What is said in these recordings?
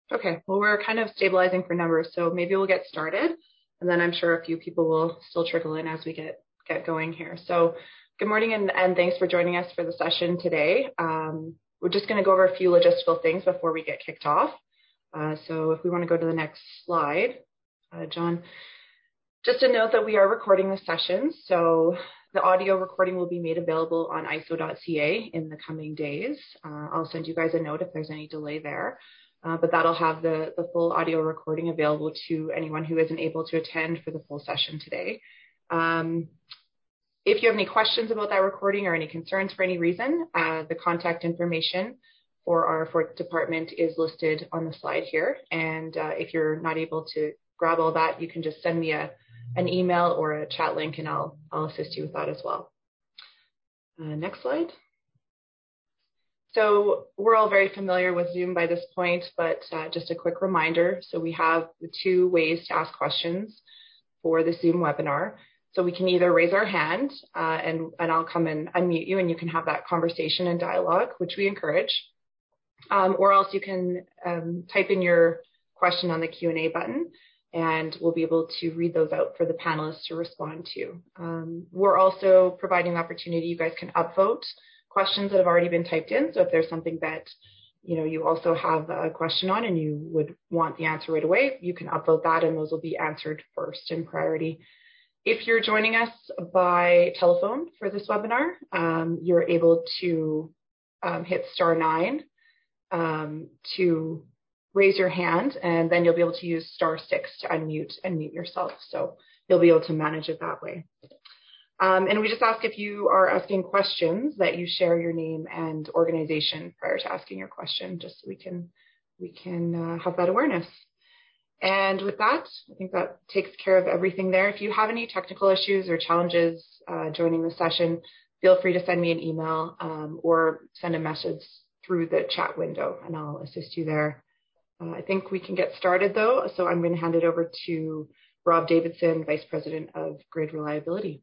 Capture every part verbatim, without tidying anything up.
Okay, well, we're kind of stabilizing for numbers, so maybe we'll get started, and then I'm sure a few people will still trickle in as we get, get going here. So good morning, and, and thanks for joining us for the session today. Um, we're just going to go over a few logistical things before we get kicked off. Uh, so if we want to go to the next slide, uh, John, just a note that we are recording the session, so the audio recording will be made available on I S O dot C A in the coming days. Uh, I'll send you guys a note if there's any delay there. Uh, but that'll have the, the full audio recording available to anyone who isn't able to attend for the full session today. Um, if you have any questions about that recording or any concerns for any reason, uh, the contact information for our fourth department is listed on the slide here. And uh, if you're not able to grab all that, you can just send me a, an email or a chat link and I'll, I'll assist you with that as well. Uh, next slide. So we're all very familiar with Zoom by this point, but uh, just a quick reminder. So we have the two ways to ask questions for the Zoom webinar. So we can either raise our hand uh, and, and I'll come and unmute you and you can have that conversation and dialogue, which we encourage. Um, or else you can um, type in your question on the Q and A button and we'll be able to read those out for the panelists to respond to. Um, we're also providing the opportunity, you guys can upvote questions that have already been typed in. So if there's something that you know you also have a question on and you would want the answer right away, you can upvote that and those will be answered first in priority. If you're joining us by telephone for this webinar, um, you're able to um, hit star nine um, to raise your hand, and then you'll be able to use star six to unmute and mute yourself. So you'll be able to manage it that way. Um, and we just ask if you are asking questions that you share your name and organization prior to asking your question, just so we can we can uh, have that awareness. And with that, I think that takes care of everything there. If you have any technical issues or challenges uh, joining the session, feel free to send me an email um, or send a message through the chat window, and I'll assist you there. Uh, I think we can get started though, so I'm going to hand it over to Rob Davidson, Vice President of Grid Reliability.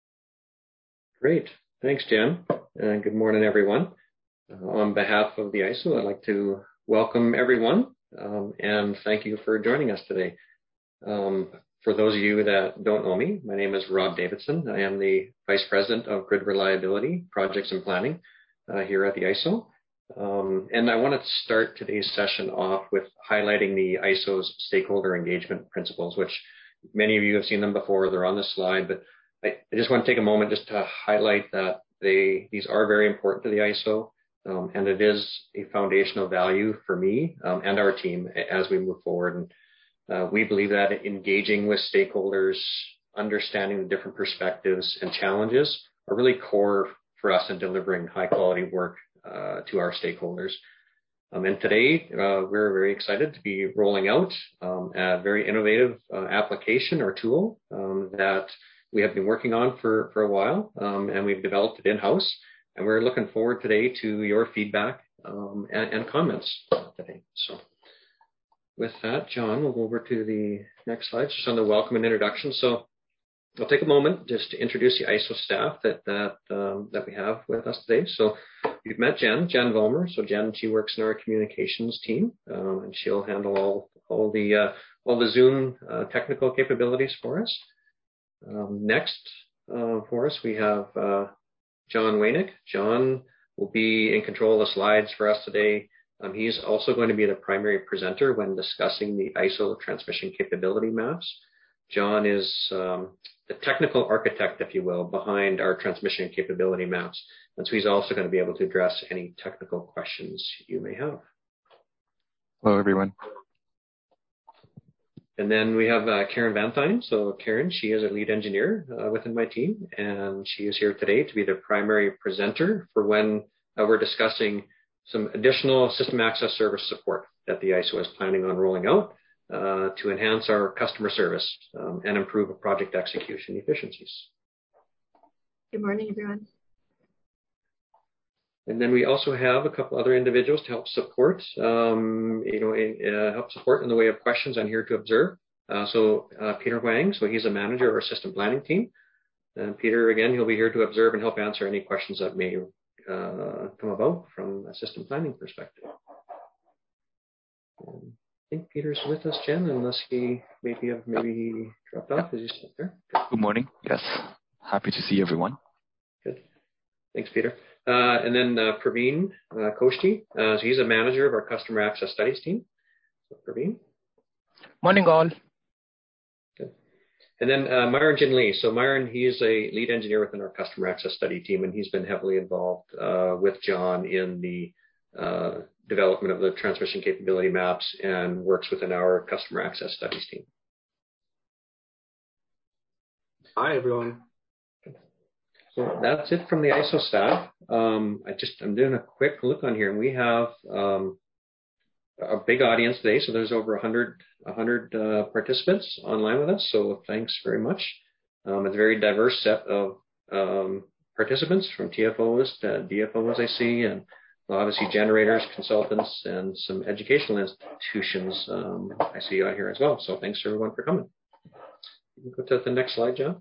Great. Thanks, Jen. And good morning, everyone. Uh, on behalf of the I S O, I'd like to welcome everyone um, and thank you for joining us today. Um, for those of you that don't know me, my name is Rob Davidson. I am the Vice President of Grid Reliability, Projects and Planning uh, here at the I S O. Um, and I want to start today's session off with highlighting the I S O's stakeholder engagement principles, which many of you have seen them before. They're on the slide, but I, I just want to take a moment just to highlight that they these are very important to the I S O, um, and it is a foundational value for me um, and our team as we move forward. And uh, we believe that engaging with stakeholders, understanding the different perspectives and challenges are really core for us in delivering high quality work uh, to our stakeholders. Um, and today, uh, we're very excited to be rolling out um, a very innovative uh, application or tool um, that we have been working on for, for a while, um, and we've developed it in-house. And we're looking forward today to your feedback um, and, and comments today. So with that, John, we'll go over to the next slide, just on the welcome and introduction. So I'll take a moment just to introduce the I S O staff that that um, that we have with us today. So you've met Jen, Jen Vollmer. So Jen, she works in our communications team, um, and she'll handle all all the uh, all the Zoom uh, technical capabilities for us. Um, next uh, for us, we have uh, John Wainick. John will be in control of the slides for us today. Um, he's also going to be the primary presenter when discussing the I S O transmission capability maps. John is um, the technical architect, if you will, behind our transmission capability maps. And so he's also going to be able to address any technical questions you may have. Hello, everyone. And then we have uh, Karen Van So Karen, she is a lead engineer uh, within my team, and she is here today to be the primary presenter for when uh, we're discussing some additional system access service support that the I S O is planning on rolling out uh, to enhance our customer service um, and improve project execution efficiencies. Good morning, everyone. And then we also have a couple other individuals to help support, um, you know, uh, help support in the way of questions. I'm here to observe. Uh, so uh, Peter Huang, so he's a manager of our system planning team. And Peter, again, he'll be here to observe and help answer any questions that may uh, come about from a system planning perspective. Um, think Peter's with us, Jen, unless he maybe maybe he dropped off. Is he still there? Good morning. Yes. Happy to see everyone. Good. Thanks, Peter. Uh, and then uh, Praveen uh, Koshti. Uh, so he's a manager of our Customer Access Studies team. So Praveen. Morning, all. Good. And then uh, Myron Jin Lee. So Myron, he's a lead engineer within our Customer Access Study team, and he's been heavily involved uh, with John in the uh, development of the transmission capability maps and works within our Customer Access Studies team. Hi, everyone. So that's it from the I S O staff. Um, I just, I'm doing a quick look on here, and we have um, a big audience today. So there's over one hundred, one hundred uh, participants online with us. So thanks very much. Um, it's a very diverse set of um, participants, from T F Os to D F Os, I see, and obviously generators, consultants, and some educational institutions um, I see out here as well. So thanks everyone for coming. You can go to the next slide, John.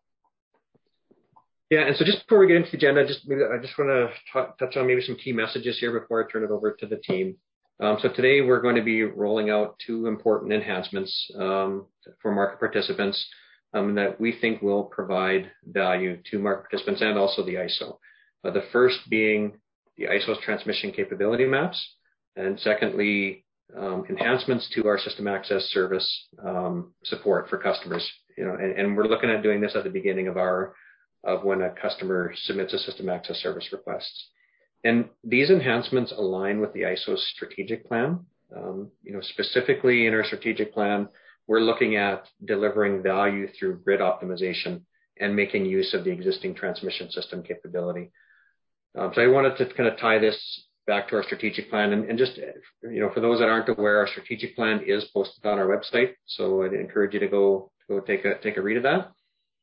Yeah, and so just before we get into the agenda, just maybe I just want to touch on maybe some key messages here before I turn it over to the team. Um, so today we're going to be rolling out two important enhancements um, for market participants um, that we think will provide value to market participants and also the I S O. Uh, the first being the I S O's transmission capability maps, and secondly, um, enhancements to our system access service um, support for customers. You know, and, and we're looking at doing this at the beginning of our of when a customer submits a system access service request. And these enhancements align with the I S O's strategic plan. Um, you know, specifically in our strategic plan, we're looking at delivering value through grid optimization and making use of the existing transmission system capability. Um, so I wanted to kind of tie this back to our strategic plan, and, and just, you know, for those that aren't aware, our strategic plan is posted on our website. So I'd encourage you to go, go take a, take a read of that.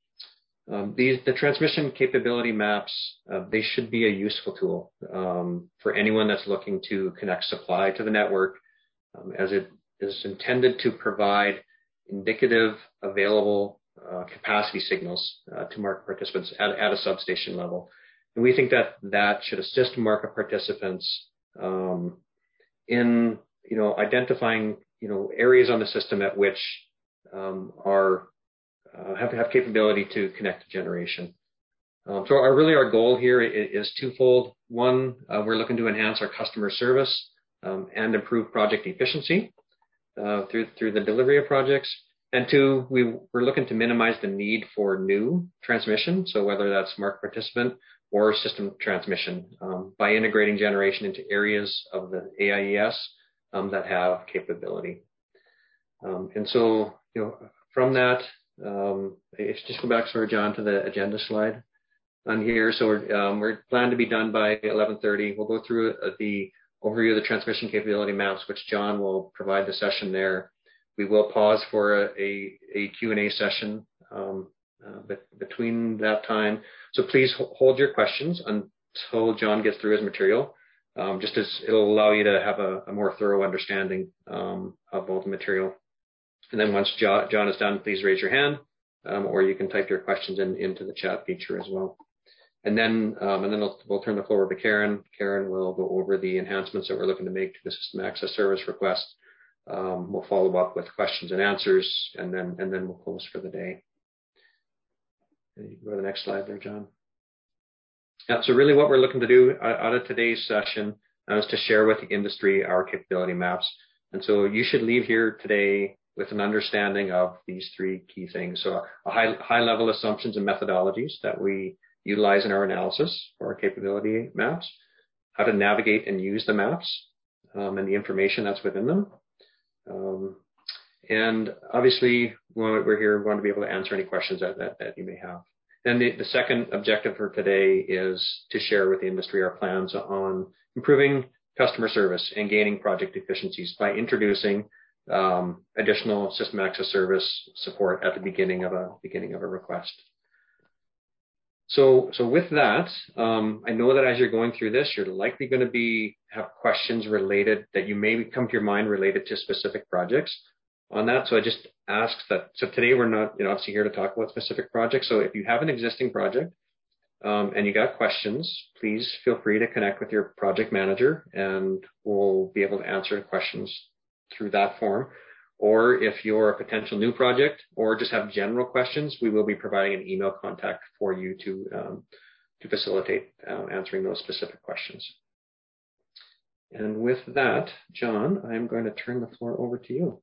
Um, these, the transmission capability maps, uh, they should be a useful tool um, for anyone that's looking to connect supply to the network, um, as it is intended to provide indicative, available uh, capacity signals uh, to market participants at, at a substation level. And we think that that should assist market participants um, in, you know, identifying, you know, areas on the system at which um, are Uh, have to have capability to connect to generation. Um, so our, really our goal here is, is twofold. One, uh, we're looking to enhance our customer service um, and improve project efficiency uh, through through the delivery of projects. And two, we, we're looking to minimize the need for new transmission, so whether that's market participant or system transmission, um, by integrating generation into areas of the A I E S um, that have capability. Um, and so, you know, from that, Um, if just go back, sorry, John, to the agenda slide on here. So we're, um, we're planned to be done by eleven thirty. We'll go through uh, the overview of the transmission capability maps, which John will provide the session there. We will pause for a, a, a Q and A session um, uh, but between that time. So please hold your questions until John gets through his material, um, just as it'll allow you to have a, a more thorough understanding um, of all the material. And then once John is done, please raise your hand, um, or you can type your questions in, into the chat feature as well. And then, um, and then we'll, we'll turn the floor over to Karen. Karen will go over the enhancements that we're looking to make to the system access service request. Um, we'll follow up with questions and answers, and then and then we'll close for the day. And you can go to the next slide there, John. Yeah, so really what we're looking to do out of today's session uh, is to share with the industry our capability maps. And so you should leave here today with an understanding of these three key things. So a high, high level assumptions and methodologies that we utilize in our analysis for our capability maps, how to navigate and use the maps um, and the information that's within them. Um, and obviously, when we're here, we want to be able to answer any questions that, that, that you may have. And the, the second objective for today is to share with the industry our plans on improving customer service and gaining project efficiencies by introducing Um, additional system access service support at the beginning of a beginning of a request. So, so with that, um, I know that as you're going through this, you're likely going to be have questions related that you may come to your mind related to specific projects on that. So I just ask that. So today we're not, you know, obviously here to talk about specific projects. So if you have an existing project um, and you got questions, please feel free to connect with your project manager, and we'll be able to answer questions through that form. Or if you're a potential new project or just have general questions, we will be providing an email contact for you to, um, to facilitate uh, answering those specific questions. And with that, John, I'm going to turn the floor over to you.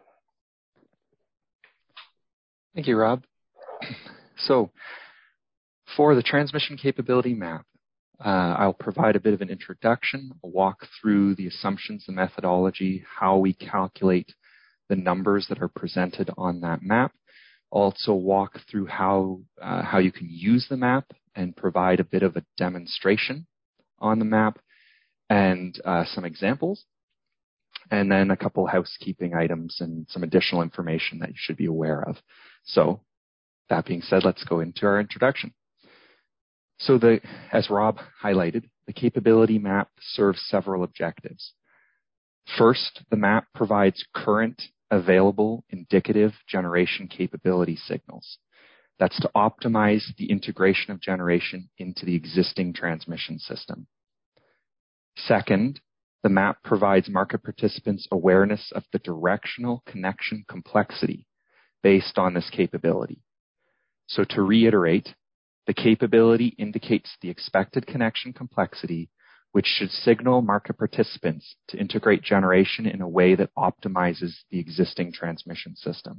Thank you, Rob. So for the transmission capability map, uh, I'll provide a bit of an introduction, a walk through the assumptions, the methodology, how we calculate the numbers that are presented on that map. Also walk through how, uh, how you can use the map and provide a bit of a demonstration on the map and uh, some examples, and then a couple housekeeping items and some additional information that you should be aware of. So that being said, let's go into our introduction. So the, as Rob highlighted, the capability map serves several objectives. First, the map provides current available indicative generation capability signals. That's to optimize the integration of generation into the existing transmission system. Second, the map provides market participants awareness of the directional connection complexity based on this capability. So to reiterate, the capability indicates the expected connection complexity, which should signal market participants to integrate generation in a way that optimizes the existing transmission system.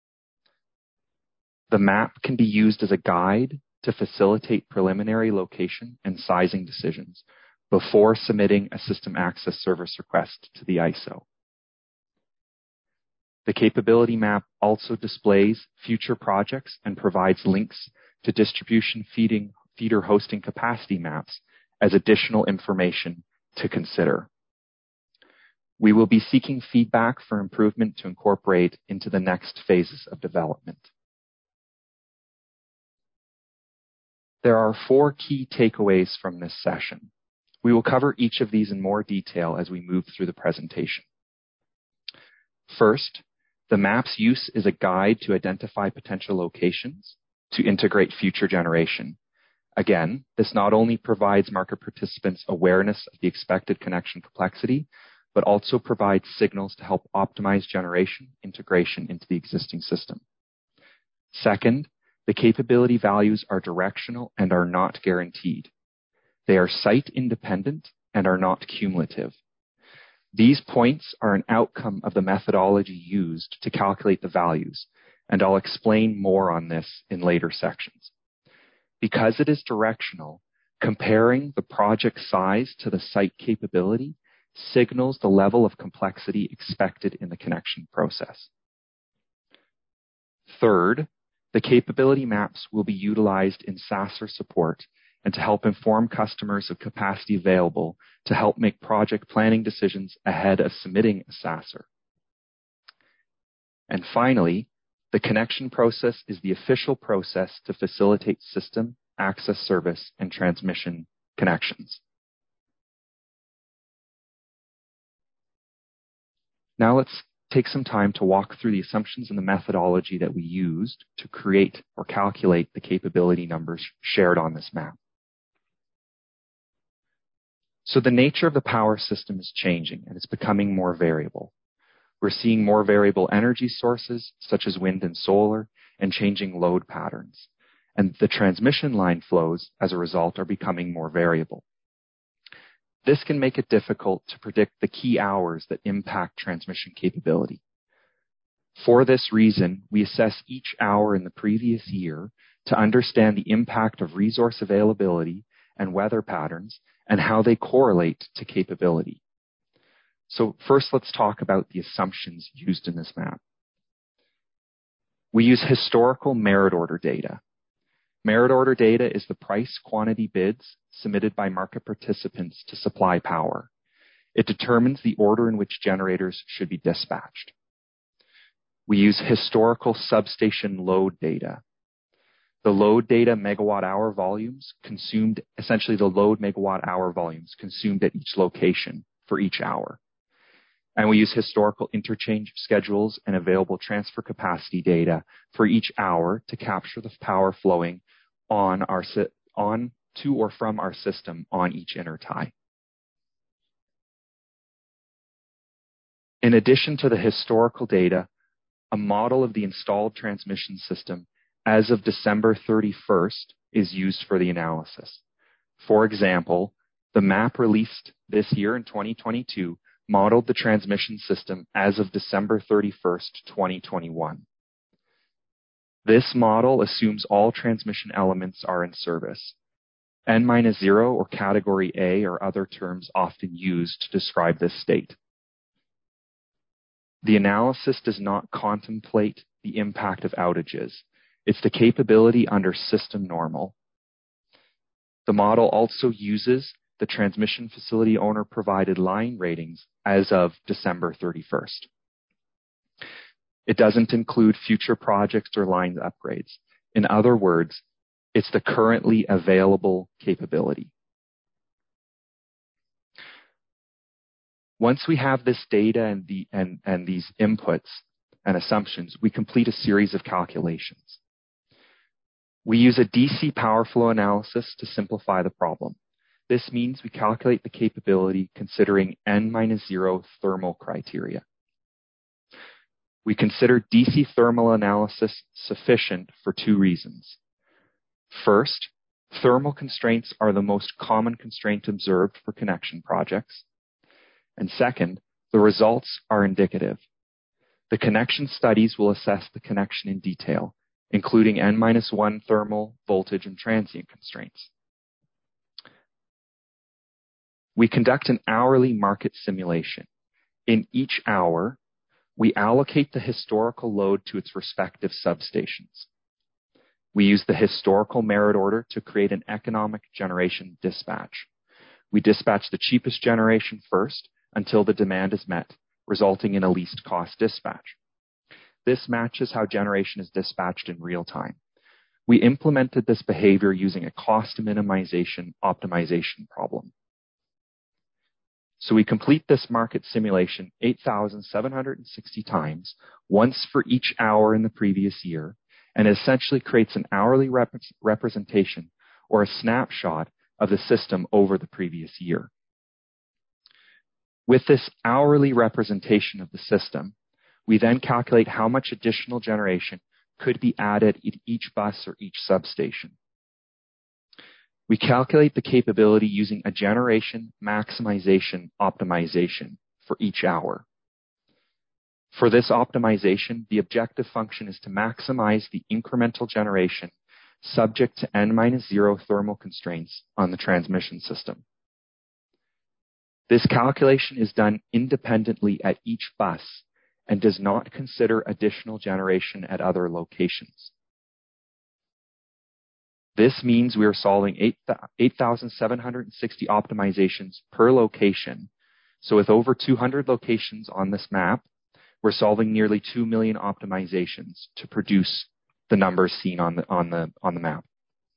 The map can be used as a guide to facilitate preliminary location and sizing decisions before submitting a system access service request to the I S O. The capability map also displays future projects and provides links to distribution feeding, feeder hosting capacity maps as additional information to consider. We will be seeking feedback for improvement to incorporate into the next phases of development. There are four key takeaways from this session. We will cover each of these in more detail as we move through the presentation. First, the map's use is a guide to identify potential locations to integrate future generation. Again, this not only provides market participants awareness of the expected connection complexity, but also provides signals to help optimize generation integration into the existing system. Second, the capability values are directional and are not guaranteed. They are site independent and are not cumulative. These points are an outcome of the methodology used to calculate the values, and I'll explain more on this in later sections. Because it is directional, comparing the project size to the site capability signals the level of complexity expected in the connection process. Third, the capability maps will be utilized in S A S R support and to help inform customers of capacity available to help make project planning decisions ahead of submitting a S A S R. And finally, the connection process is the official process to facilitate system, access service, and transmission connections. Now let's take some time to walk through the assumptions and the methodology that we used to create or calculate the capability numbers shared on this map. So the nature of the power system is changing and it's becoming more variable. We're seeing more variable energy sources such as wind and solar and changing load patterns. And the transmission line flows as a result are becoming more variable. This can make it difficult to predict the key hours that impact transmission capability. For this reason, we assess each hour in the previous year to understand the impact of resource availability and weather patterns and how they correlate to capability. So first, let's talk about the assumptions used in this map. We use historical merit order data. Merit order data is the price quantity bids submitted by market participants to supply power. It determines the order in which generators should be dispatched. We use historical substation load data. The load data megawatt hour volumes consumed, essentially the load megawatt hour volumes consumed at each location for each hour. And we use historical interchange schedules and available transfer capacity data for each hour to capture the power flowing on our on to or from our system on each intertie. In addition to the historical data, a model of the installed transmission system as of December thirty-first is used for the analysis. For example, the map released this year in twenty twenty-two modeled the transmission system as of December thirty-first, twenty twenty-one. This model assumes all transmission elements are in service. N minus zero or category A are other terms often used to describe this state. The analysis does not contemplate the impact of outages. It's the capability under system normal. The model also uses the transmission facility owner provided line ratings as of December thirty-first. It doesn't include future projects or line upgrades. In other words, it's the currently available capability. Once we have this data and, the, and, and these inputs and assumptions, we complete a series of calculations. We use a D C power flow analysis to simplify the problem. This means we calculate the capability considering N minus zero thermal criteria. We consider D C thermal analysis sufficient for two reasons. First, thermal constraints are the most common constraint observed for connection projects. And second, the results are indicative. The connection studies will assess the connection in detail, including N minus one thermal, voltage, and transient constraints. We conduct an hourly market simulation. In each hour, we allocate the historical load to its respective substations. We use the historical merit order to create an economic generation dispatch. We dispatch the cheapest generation first until the demand is met, resulting in a least cost dispatch. This matches how generation is dispatched in real time. We implemented this behavior using a cost minimization optimization problem. So we complete this market simulation eight thousand seven hundred sixty times, once for each hour in the previous year, and it essentially creates an hourly rep- representation or a snapshot of the system over the previous year. With this hourly representation of the system, we then calculate how much additional generation could be added in each bus or each substation. We calculate the capability using a generation maximization optimization for each hour. For this optimization, the objective function is to maximize the incremental generation subject to N minus zero thermal constraints on the transmission system. This calculation is done independently at each bus and does not consider additional generation at other locations. This means we are solving eight thousand seven hundred sixty optimizations per location. So with over two hundred locations on this map, we're solving nearly two million optimizations to produce the numbers seen on the, on the, on the map.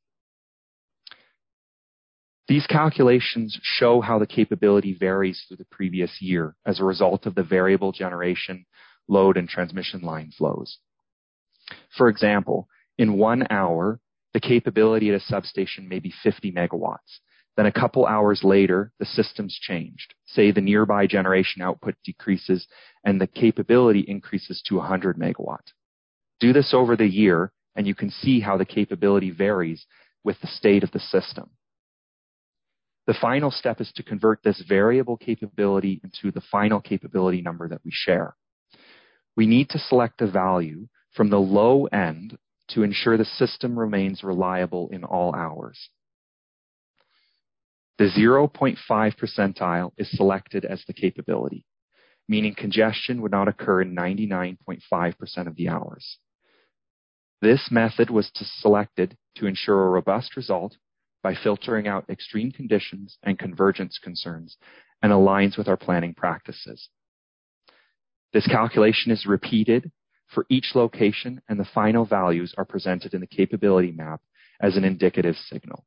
These calculations show how the capability varies through the previous year as a result of the variable generation, load, and transmission line flows. For example, in one hour, the capability at a substation may be fifty megawatts. Then a couple hours later, the system's changed. Say the nearby generation output decreases and the capability increases to one hundred megawatts. Do this over the year, and you can see how the capability varies with the state of the system. The final step is to convert this variable capability into the final capability number that we share. We need to select a value from the low end to ensure the system remains reliable in all hours. The zero point five percentile is selected as the capability, meaning congestion would not occur in ninety-nine point five percent of the hours. This method was to selected to ensure a robust result by filtering out extreme conditions and convergence concerns and aligns with our planning practices. This calculation is repeated for each location, and the final values are presented in the capability map as an indicative signal.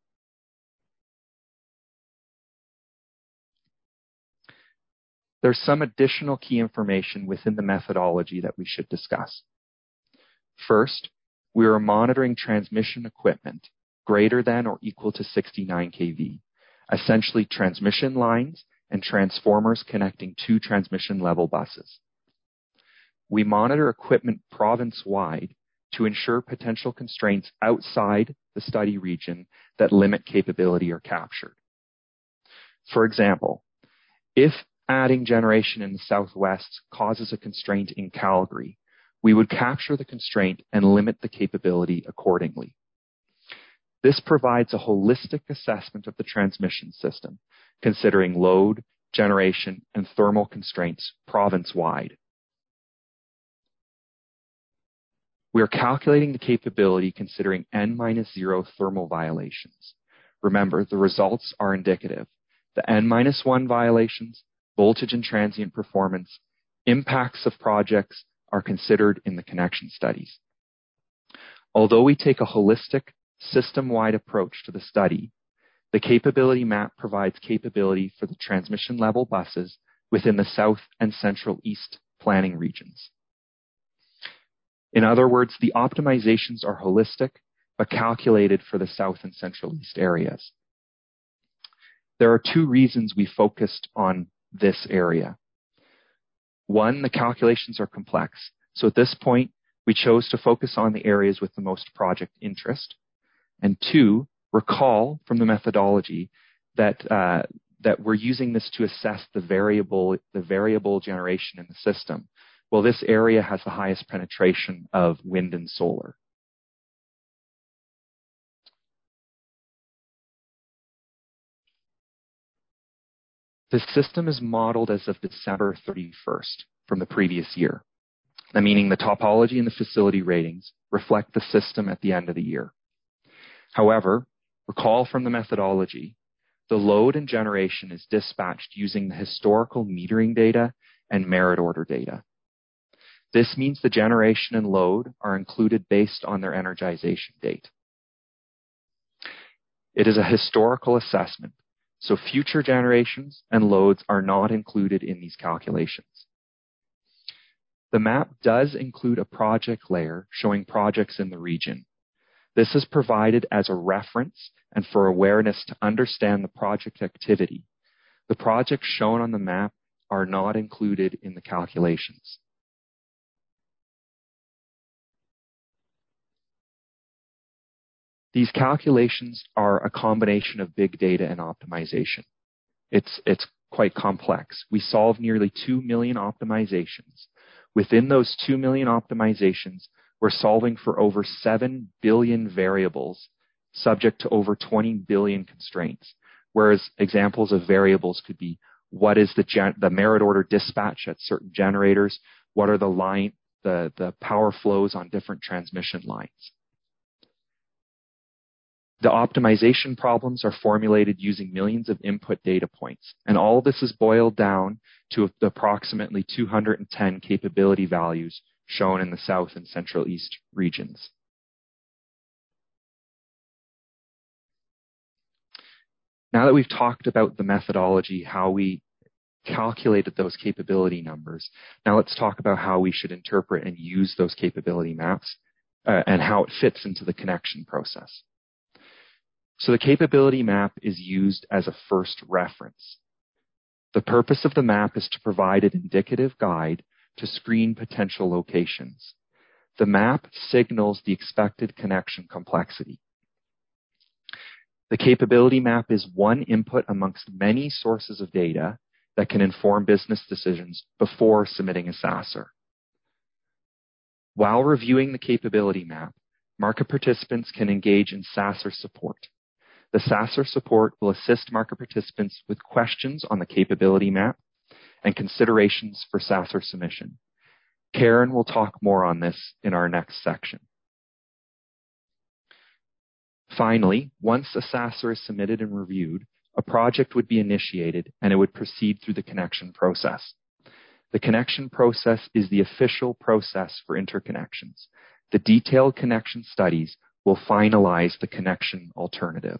There's some additional key information within the methodology that we should discuss. First, we are monitoring transmission equipment greater than or equal to sixty-nine k V, essentially transmission lines and transformers connecting two transmission level buses. we monitor equipment province-wide to ensure potential constraints outside the study region that limit capability are captured. For example, if adding generation in the Southwest causes a constraint in Calgary, we would capture the constraint and limit the capability accordingly. This provides a holistic assessment of the transmission system, considering load, generation, and thermal constraints province-wide. We are calculating the capability considering N minus zero thermal violations. Remember, the results are indicative. The N minus one violations, voltage and transient performance, impacts of projects are considered in the connection studies. Although we take a holistic, system-wide approach to the study, the capability map provides capability for the transmission level buses within the South and Central East planning regions. In other words, the optimizations are holistic, but calculated for the South and Central East areas. There are two reasons we focused on this area. One, the calculations are complex. So at this point, we chose to focus on the areas with the most project interest. And two, recall from the methodology that uh, that we're using this to assess the variable the variable generation in the system. Well, this area has the highest penetration of wind and solar. The system is modeled as of December thirty-first from the previous year, meaning the topology and the facility ratings reflect the system at the end of the year. However, recall from the methodology, the load and generation is dispatched using the historical metering data and merit order data. This means the generation and load are included based on their energization date. It is a historical assessment, so future generations and loads are not included in these calculations. The map does include a project layer showing projects in the region. This is provided as a reference and for awareness to understand the project activity. The projects shown on the map are not included in the calculations. These calculations are a combination of big data and optimization. It's, it's quite complex. We solve nearly two million optimizations. Within those two million optimizations, we're solving for over seven billion variables subject to over twenty billion constraints. Whereas examples of variables could be what is the, gen- the merit order dispatch at certain generators? What are the line, the, the power flows on different transmission lines? The optimization problems are formulated using millions of input data points, and all of this is boiled down to approximately two hundred ten capability values shown in the South and Central East regions. Now that we've talked about the methodology, how we calculated those capability numbers, now let's talk about how we should interpret and use those capability maps uh, and how it fits into the connection process. So the capability map is used as a first reference. The purpose of the map is to provide an indicative guide to screen potential locations. The map signals the expected connection complexity. The capability map is one input amongst many sources of data that can inform business decisions before submitting a S A S R. While reviewing the capability map, market participants can engage in S A S R support. The S A S R support will assist market participants with questions on the capability map and considerations for S A S R submission. Karen will talk more on this in our next section. Finally, once a S A S R is submitted and reviewed, a project would be initiated and it would proceed through the connection process. The connection process is the official process for interconnections. The detailed connection studies will finalize the connection alternative.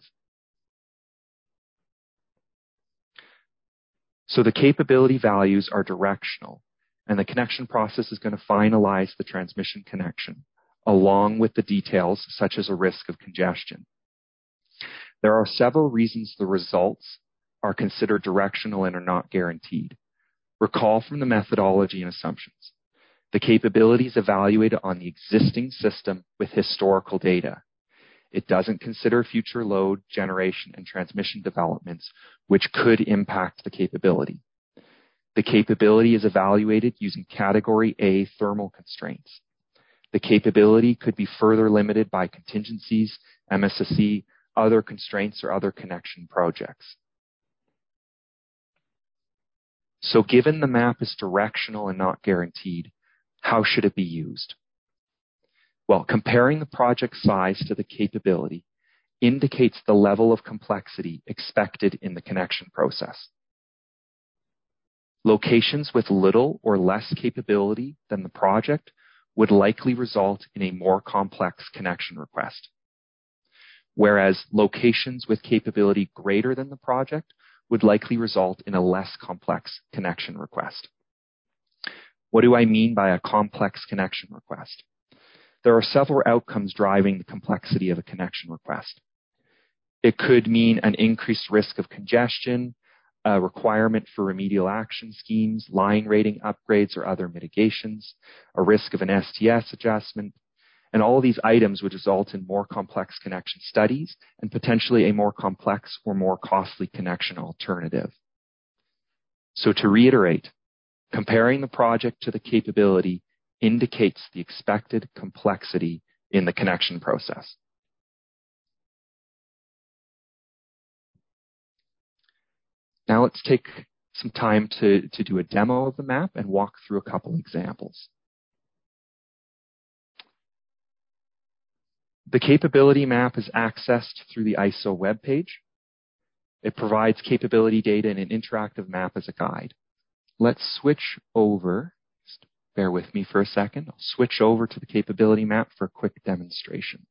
So the capability values are directional, and the connection process is going to finalize the transmission connection, along with the details such as a risk of congestion. There are several reasons the results are considered directional and are not guaranteed. Recall from the methodology and assumptions. The capability is evaluated on the existing system with historical data. It doesn't consider future load, generation, and transmission developments, which could impact the capability. The capability is evaluated using Category A thermal constraints. The capability could be further limited by contingencies, M S S E, other constraints, or other connection projects. So given the map is directional and not guaranteed, how should it be used? Well, comparing the project size to the capability indicates the level of complexity expected in the connection process. Locations with little or less capability than the project would likely result in a more complex connection request, whereas locations with capability greater than the project would likely result in a less complex connection request. What do I mean by a complex connection request? There are several outcomes driving the complexity of a connection request. It could mean an increased risk of congestion, a requirement for remedial action schemes, line rating upgrades or other mitigations, a risk of an S T S adjustment, and all of these items would result in more complex connection studies and potentially a more complex or more costly connection alternative. So to reiterate, comparing the project to the capability indicates the expected complexity in the connection process. Now let's take some time to, to do a demo of the map and walk through a couple examples. The capability map is accessed through the I S O webpage. It provides capability data in an interactive map as a guide. Let's switch over. Just bear with me for a second. I'll switch over to the capability map for a quick demonstration.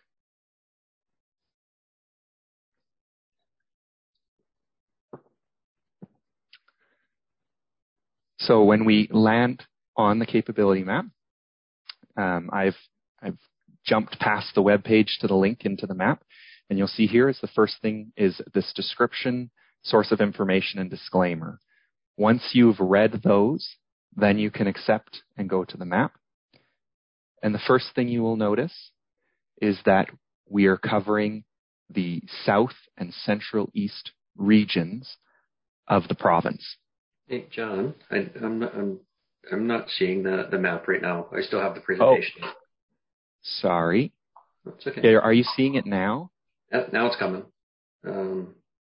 So when we land on the capability map, um, I've, I've jumped past the web page to the link into the map, and you'll see here is the first thing is this description, source of information, and disclaimer. Once you've read those, then you can accept and go to the map. And the first thing you will notice is that we are covering the south and central east regions of the province. Hey, John, I, I'm, not, I'm, I'm not seeing the, the map right now. I still have the presentation. Oh, sorry. That's okay. Yeah, are you seeing it now? Yeah, now it's coming. Um,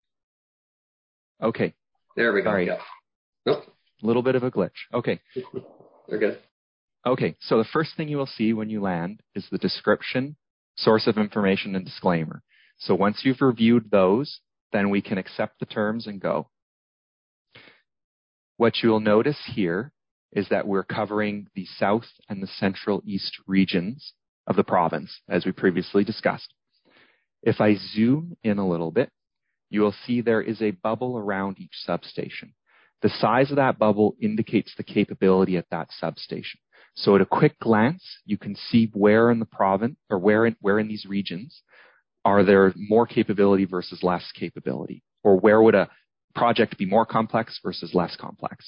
okay. There we go. Sorry. Yeah. Nope. A little bit of a glitch. Okay. They're good. Okay, so the first thing you will see when you land is the description, source of information, and disclaimer. So once you've reviewed those, then we can accept the terms and go. What you will notice here is that we're covering the south and the central east regions of the province, as we previously discussed. If I zoom in a little bit, you will see there is a bubble around each substation. The size of that bubble indicates the capability at that substation. So at a quick glance, you can see where in the province, or where in, where in these regions, are there more capability versus less capability? Or where would a project be more complex versus less complex?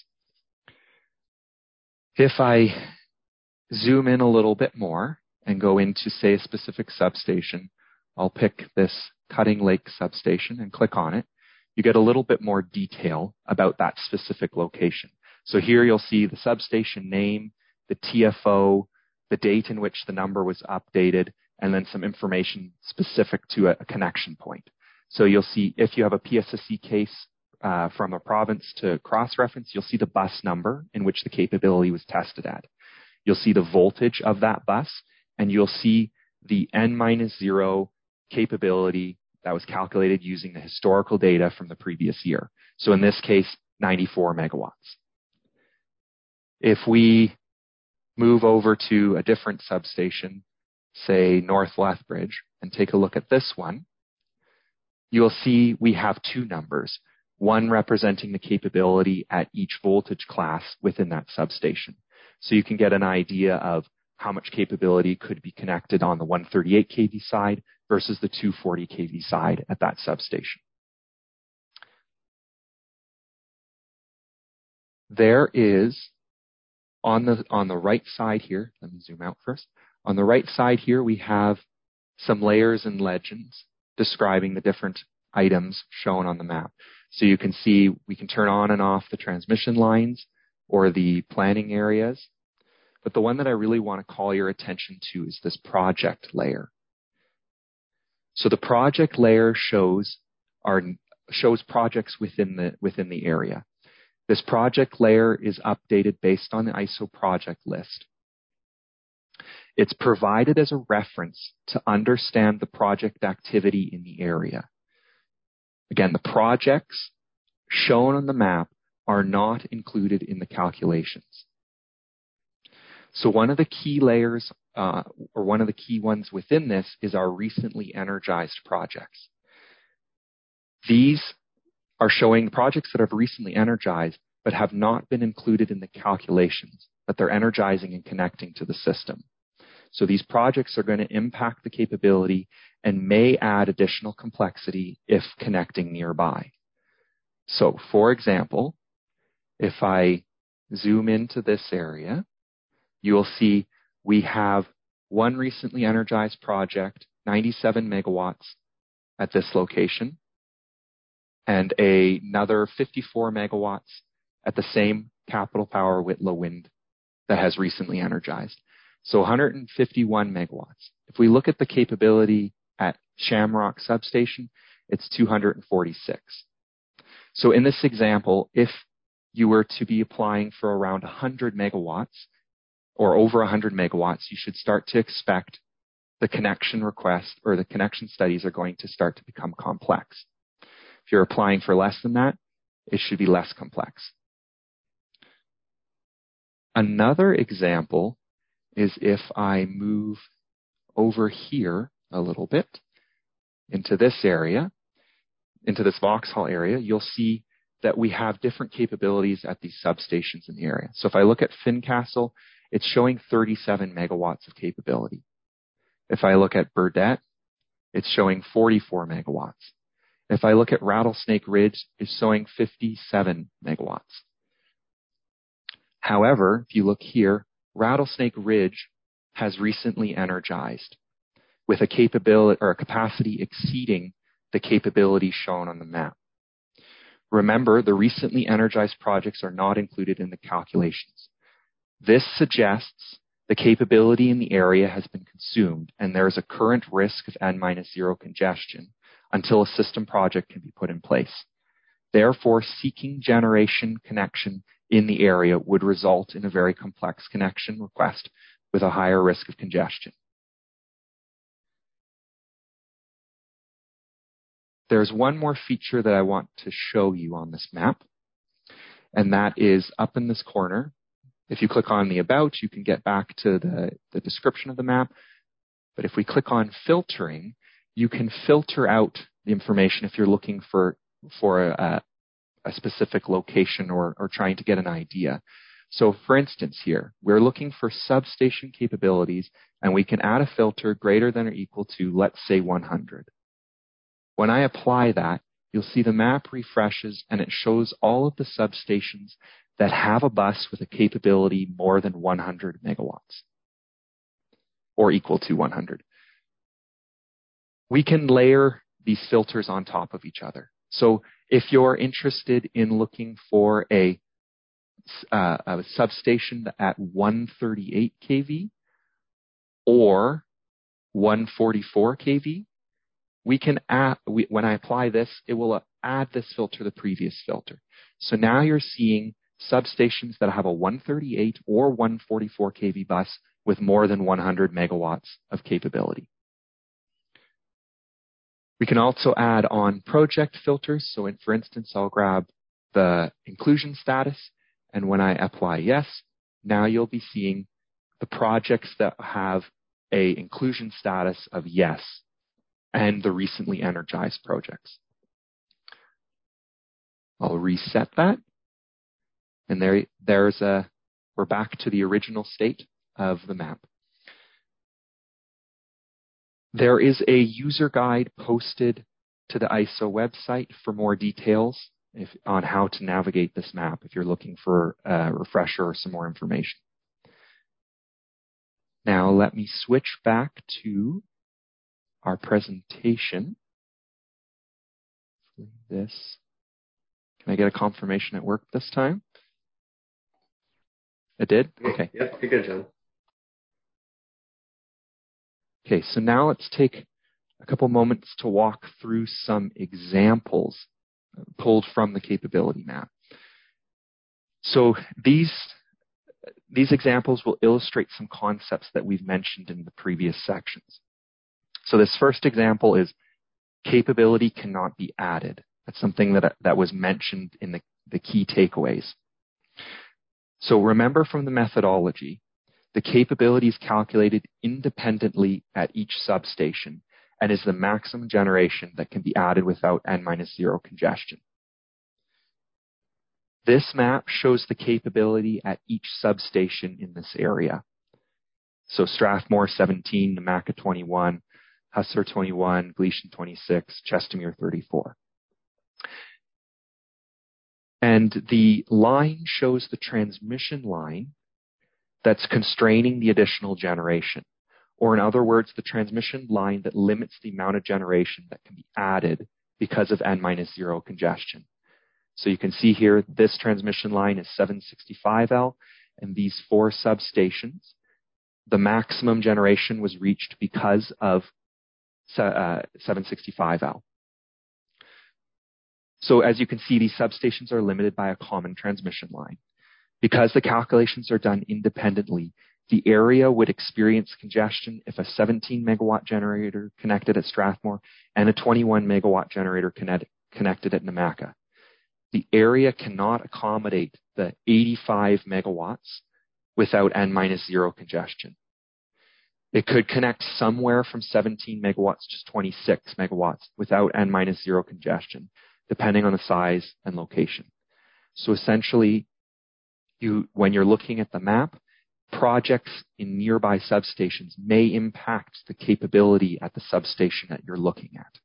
If I zoom in a little bit more and go into, say, a specific substation, I'll pick this Cutting Lake substation and click on it. You get a little bit more detail about that specific location. So here you'll see the substation name, the T F O, the date in which the number was updated, and then some information specific to a, a connection point. So you'll see if you have a P S S E case uh, from a province to cross-reference, you'll see the bus number in which the capability was tested at. You'll see the voltage of that bus, and you'll see the N minus zero capability that was calculated using the historical data from the previous year. So in this case, ninety-four megawatts. If we move over to a different substation, say North Lethbridge, and take a look at this one, you'll see we have two numbers, one representing the capability at each voltage class within that substation. So you can get an idea of how much capability could be connected on the one thirty-eight k V side versus the two forty k V side at that substation. There is On the, on the right side here, let me zoom out first. On the right side here, we have some layers and legends describing the different items shown on the map. So you can see we can turn on and off the transmission lines or the planning areas. But the one that I really want to call your attention to is this project layer. So the project layer shows our, shows projects within the, within the area. This project layer is updated based on the I S O project list. It's provided as a reference to understand the project activity in the area. Again, the projects shown on the map are not included in the calculations. So one of the key layers, uh, or one of the key ones within this, is our recently energized projects. These are showing projects that have recently energized but have not been included in the calculations, but they're energizing and connecting to the system. So these projects are going to impact the capability and may add additional complexity if connecting nearby. So, for example, if I zoom into this area, you will see we have one recently energized project, ninety-seven megawatts at this location, and a, another fifty-four megawatts at the same Capital Power Whitla wind that has recently energized. So one hundred fifty-one megawatts. If we look at the capability at Shamrock Substation, it's two hundred forty-six. So in this example, if you were to be applying for around one hundred megawatts or over one hundred megawatts, you should start to expect the connection request or the connection studies are going to start to become complex. If you're applying for less than that, it should be less complex. Another example is if I move over here a little bit into this area, into this Vauxhall area, you'll see that we have different capabilities at these substations in the area. So if I look at Fincastle, it's showing thirty-seven megawatts of capability. If I look at Burdett, it's showing forty-four megawatts. If I look at Rattlesnake Ridge, it's showing fifty-seven megawatts. However, if you look here, Rattlesnake Ridge has recently energized with a capability or a capacity exceeding the capability shown on the map. Remember, the recently energized projects are not included in the calculations. This suggests the capability in the area has been consumed and there is a current risk of N minus zero congestion until a system project can be put in place. Therefore, seeking generation connection in the area would result in a very complex connection request with a higher risk of congestion. There's one more feature that I want to show you on this map, and that is up in this corner. If you click on the About, you can get back to the, the description of the map. But if we click on Filtering, you can filter out the information if you're looking for, for a, a specific location or, or trying to get an idea. So for instance here, we're looking for substation capabilities, and we can add a filter greater than or equal to, let's say, one hundred. When I apply that, you'll see the map refreshes and it shows all of the substations that have a bus with a capability more than one hundred megawatts or equal to one hundred. We can layer these filters on top of each other. So if you're interested in looking for a, uh, a substation at one thirty-eight K V or one forty-four K V, we can add, we, when I apply this, it will add this filter to the previous filter. So now you're seeing substations that have a one thirty-eight or one forty-four K V bus with more than one hundred megawatts of capability. We can also add on project filters. So in, for instance, I'll grab the inclusion status, and when I apply yes, now you'll be seeing the projects that have a inclusion status of yes and the recently energized projects. I'll reset that. And there, there's a, we're back to the original state of the map. There is a user guide posted to the I S O website for more details if, on how to navigate this map if you're looking for a refresher or some more information. Now let me switch back to our presentation. This. Can I get a confirmation it worked this time? It did? Okay. Yep, you're good, John. Okay, so now let's take a couple moments to walk through some examples pulled from the capability map. So these, these examples will illustrate some concepts that we've mentioned in the previous sections. So this first example is capability cannot be added. That's something that, that was mentioned in the, the key takeaways. So remember from the methodology, the capability is calculated independently at each substation and is the maximum generation that can be added without n minus zero congestion. This map shows the capability at each substation in this area. So Strathmore seventeen, Namaka twenty-one, Hussar twenty-one, Gleason twenty-six, Chestermere thirty-four. And the line shows the transmission line that's constraining the additional generation. Or in other words, the transmission line that limits the amount of generation that can be added because of n minus zero congestion. So you can see here, this transmission line is seven sixty-five L, and these four substations, the maximum generation was reached because of uh, seven sixty-five L. So as you can see, these substations are limited by a common transmission line. Because the calculations are done independently, the area would experience congestion if a seventeen megawatt generator connected at Strathmore and a twenty-one megawatt generator connect, connected at Namaka. The area cannot accommodate the eighty-five megawatts without n minus zero congestion. It could connect somewhere from seventeen megawatts to twenty-six megawatts without n minus zero congestion, depending on the size and location. So essentially, you, when you're looking at the map, projects in nearby substations may impact the capability at the substation that you're looking at.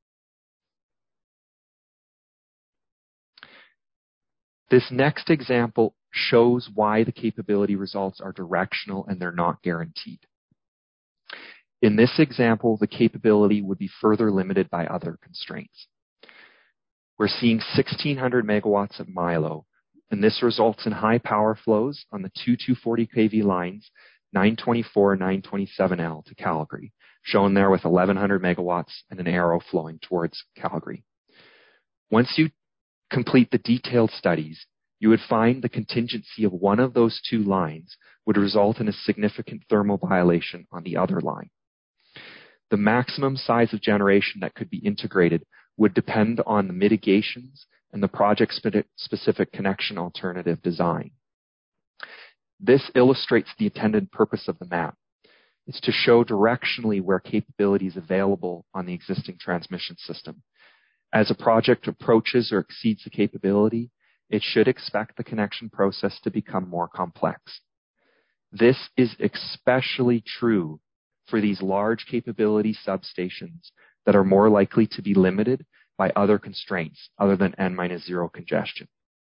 This next example shows why the capability results are directional and they're not guaranteed. In this example, the capability would be further limited by other constraints. We're seeing sixteen hundred megawatts at Milo, and this results in high power flows on the two two forty K V lines, nine twenty-four, nine twenty-seven L to Calgary, shown there with eleven hundred megawatts and an arrow flowing towards Calgary. Once you complete the detailed studies, you would find the contingency of one of those two lines would result in a significant thermal violation on the other line. The maximum size of generation that could be integrated would depend on the mitigations and the project-specific connection alternative design. This illustrates the intended purpose of the map. It's to show directionally where capability is available on the existing transmission system. As a project approaches or exceeds the capability, it should expect the connection process to become more complex. This is especially true for these large capability substations that are more likely to be limited by other constraints other than n minus zero congestion.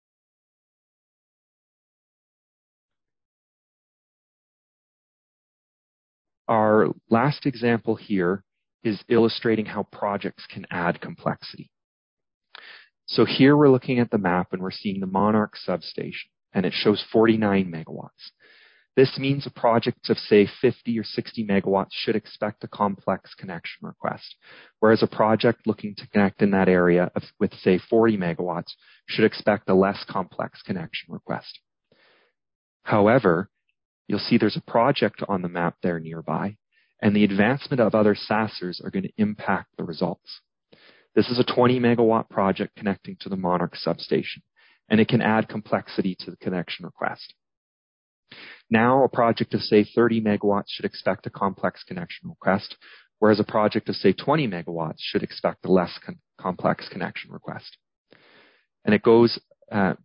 Our last example here is illustrating how projects can add complexity. So here we're looking at the map and we're seeing the Monarch substation, and it shows forty-nine megawatts. This means a project of, say, fifty or sixty megawatts should expect a complex connection request, whereas a project looking to connect in that area of, with, say, forty megawatts should expect a less complex connection request. However, you'll see there's a project on the map there nearby, and the advancement of other S A S Ers are going to impact the results. This is a twenty megawatt project connecting to the Monarch substation, and it can add complexity to the connection request. Now, a project of, say, thirty megawatts should expect a complex connection request, whereas a project of, say, twenty megawatts should expect a less con- complex connection request. And it goes... Uh,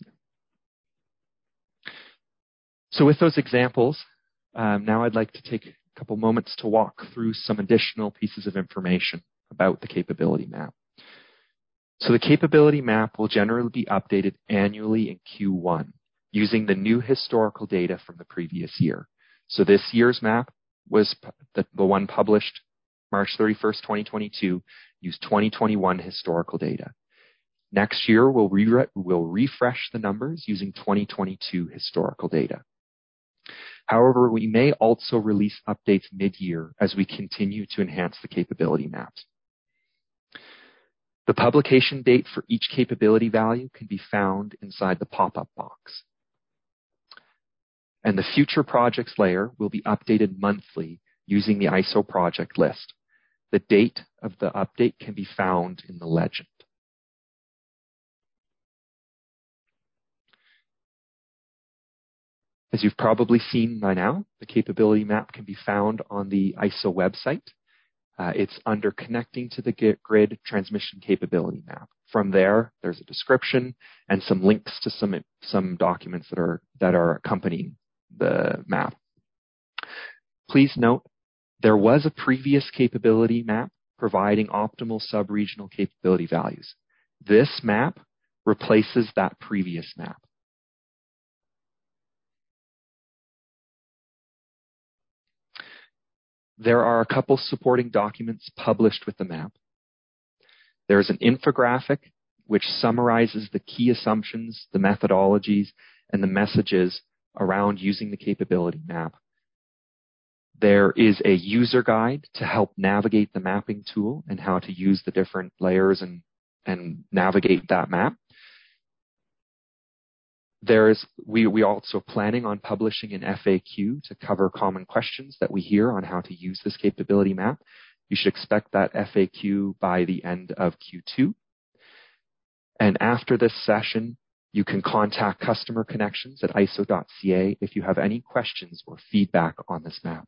so with those examples, um, now I'd like to take a couple moments to walk through some additional pieces of information about the capability map. So the capability map will generally be updated annually in Q one using the new historical data from the previous year. So this year's map was the, the one published March thirty-first, twenty twenty-two, used twenty twenty-one historical data. Next year, we'll, re- we'll refresh the numbers using twenty twenty-two historical data. However, we may also release updates mid-year as we continue to enhance the capability maps. The publication date for each capability value can be found inside the pop-up box. And the future projects layer will be updated monthly using the I S O project list. The date of the update can be found in the legend. As you've probably seen by now, the capability map can be found on the I S O website. Uh, it's under Connecting to the Grid Transmission Capability Map. From there, there's a description and some links to some, some documents that are, that are accompanying the map. Please note, there was a previous capability map providing optimal sub-regional capability values. This map replaces that previous map. There are a couple supporting documents published with the map. There's an infographic which summarizes the key assumptions, the methodologies, and the messages around using the capability map. There is a user guide to help navigate the mapping tool and how to use the different layers and, and navigate that map. There is, we, we also planning on publishing an F A Q to cover common questions that we hear on how to use this capability map. You should expect that F A Q by the end of Q two. And after this session, you can contact Customer Connections at I S O dot C A if you have any questions or feedback on this map.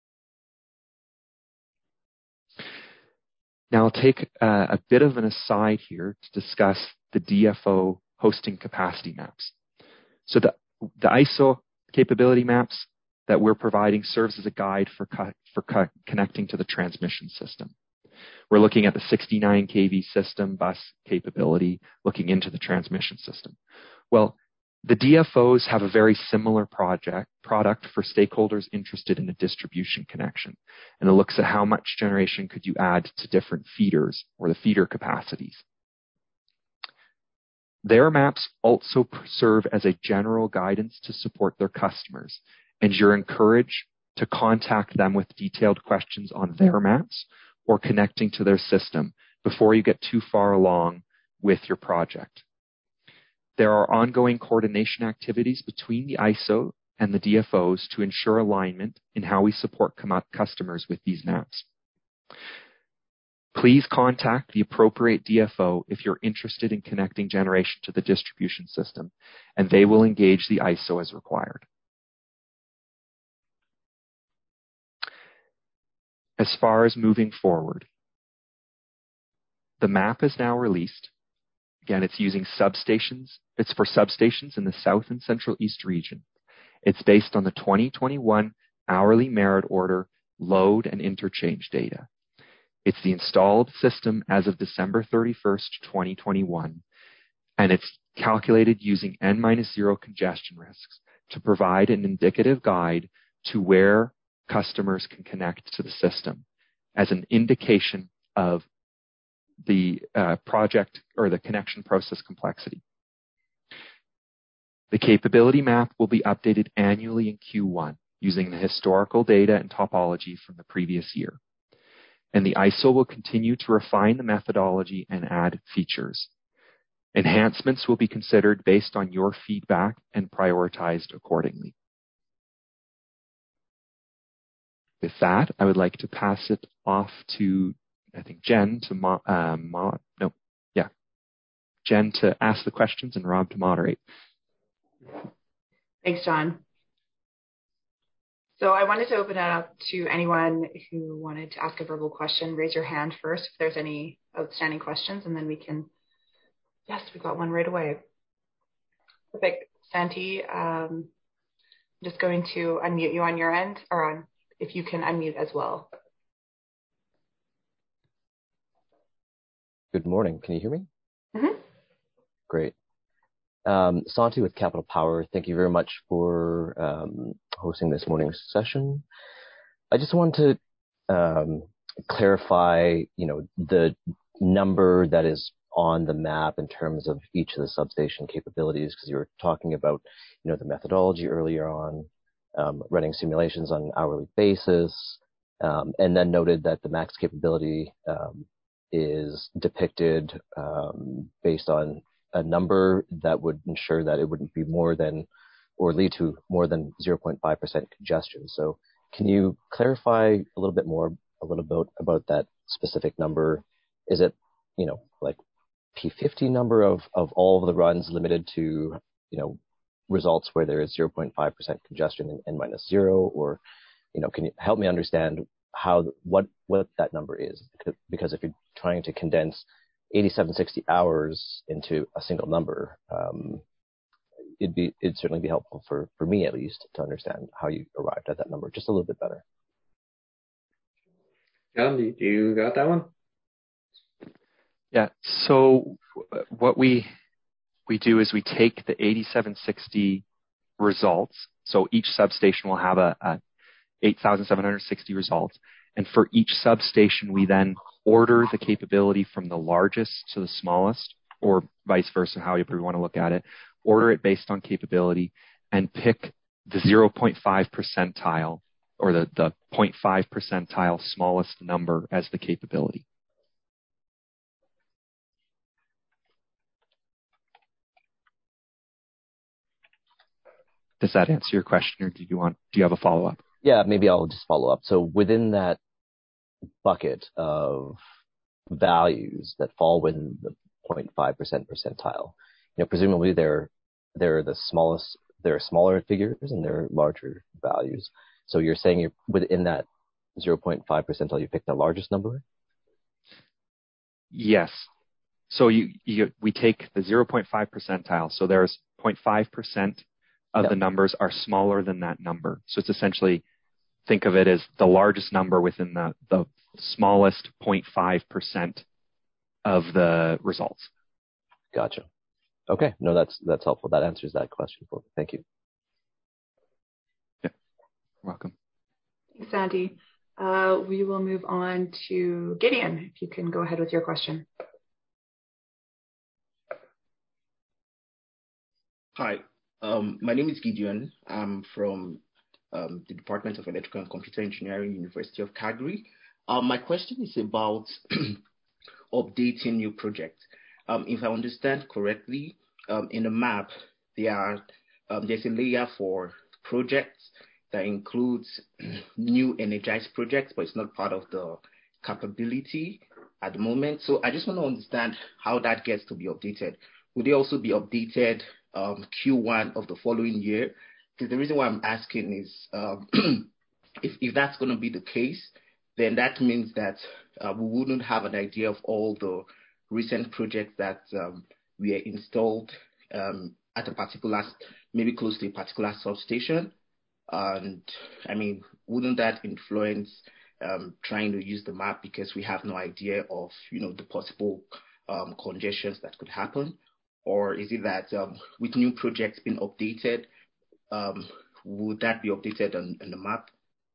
Now I'll take uh, a bit of an aside here to discuss the D F O hosting capacity maps. So the, the I S O capability maps that we're providing serves as a guide for, co- for co- connecting to the transmission system. We're looking at the sixty-nine K V system bus capability, looking into the transmission system. Well, the D F Os have a very similar project product for stakeholders interested in a distribution connection. And it looks at how much generation could you add to different feeders or the feeder capacities. Their maps also serve as a general guidance to support their customers, and you're encouraged to contact them with detailed questions on their maps or connecting to their system before you get too far along with your project. There are ongoing coordination activities between the I S O and the D F Os to ensure alignment in how we support customers with these maps. Please contact the appropriate D F O if you're interested in connecting generation to the distribution system, and they will engage the I S O as required. As far as moving forward, the map is now released. Again, it's using substations. It's for substations in the South and Central East region. It's based on the twenty twenty-one hourly merit order load and interchange data. It's the installed system as of December thirty-first, twenty twenty-one, and it's calculated using N minus zero congestion risks to provide an indicative guide to where customers can connect to the system as an indication of the uh, project or the connection process complexity. The capability map will be updated annually in Q one using the historical data and topology from the previous year. And the I S O will continue to refine the methodology and add features. Enhancements will be considered based on your feedback and prioritized accordingly. With that, I would like to pass it off to, I think, Jen to mo- uh, mo- no, yeah, Jen to ask the questions and Rob to moderate. Thanks, John. So I wanted to open it up to anyone who wanted to ask a verbal question. Raise your hand first if there's any outstanding questions, and then we can, yes, we got one right away. Perfect. Santi, um, I'm just going to unmute you on your end, or on, if you can unmute as well. Good morning. Can you hear me? Mm-hmm. Great. Um, Santi with Capital Power, thank you very much for um, hosting this morning's session. I just want to um, clarify, you know, the number that is on the map in terms of each of the substation capabilities, because you were talking about, you know, the methodology earlier on, um, running simulations on an hourly basis, um, and then noted that the max capability um, is depicted um, based on a number that would ensure that it wouldn't be more than or lead to more than zero point five percent congestion. So can you clarify a little bit more, a little bit about that specific number? Is it, you know, like P fifty number of, of all of the runs limited to, you know, results where there is zero point five percent congestion and n minus zero? Or, you know, can you help me understand how, what, what that number is? Because, because if you're trying to condense eighty-seven sixty hours into a single number, um, it'd be, it'd certainly be helpful for, for me at least to understand how you arrived at that number just a little bit better. John, do you got that one? Yeah. So what we we do is we take the eighty-seven sixty results. So each substation will have a, a eight thousand seven hundred sixty results, and for each substation we then order the capability from the largest to the smallest, or vice versa, however you want to look at it. Order it based on capability and pick the zero point five percentile or the, the zero point five percentile smallest number as the capability. Does that answer your question, or do you want, do you have a follow-up? Yeah, maybe I'll just follow up. So within that bucket of values that fall within the zero point five percent percentile, you know, presumably they're they're the smallest, there are smaller figures and there are larger values. So you're saying you're within that zero point five percentile, you pick the largest number? Yes. So you, you we take the zero point five percentile. So there's zero point five percent of yep. the numbers are smaller than that number. So it's essentially, think of it as the largest number within the, the smallest zero point five percent of the results. Gotcha. Okay. No, that's that's helpful. That answers that question for me. Thank you. Yeah. You're welcome. Thanks, Sandy. Uh, we will move on to Gideon, if you can go ahead with your question. Hi. Um, my name is Gideon. I'm from um, the Department of Electrical and Computer Engineering, University of Calgary. Um, my question is about updating new projects. Um, if I understand correctly, um, in the map, there are, um, there's a layer for projects that includes new energized projects, but it's not part of the capability at the moment. So I just want to understand how that gets to be updated. Would it also be updated um, Q one of the following year? Because the reason why I'm asking is um, if, if that's going to be the case, then that means that uh, we wouldn't have an idea of all the recent projects that um, we are installed um, at a particular, maybe close to a particular substation. And I mean, wouldn't that influence um, trying to use the map because we have no idea of, you know, the possible um, congestions that could happen? Or is it that um, with new projects being updated, um, would that be updated on, on the map?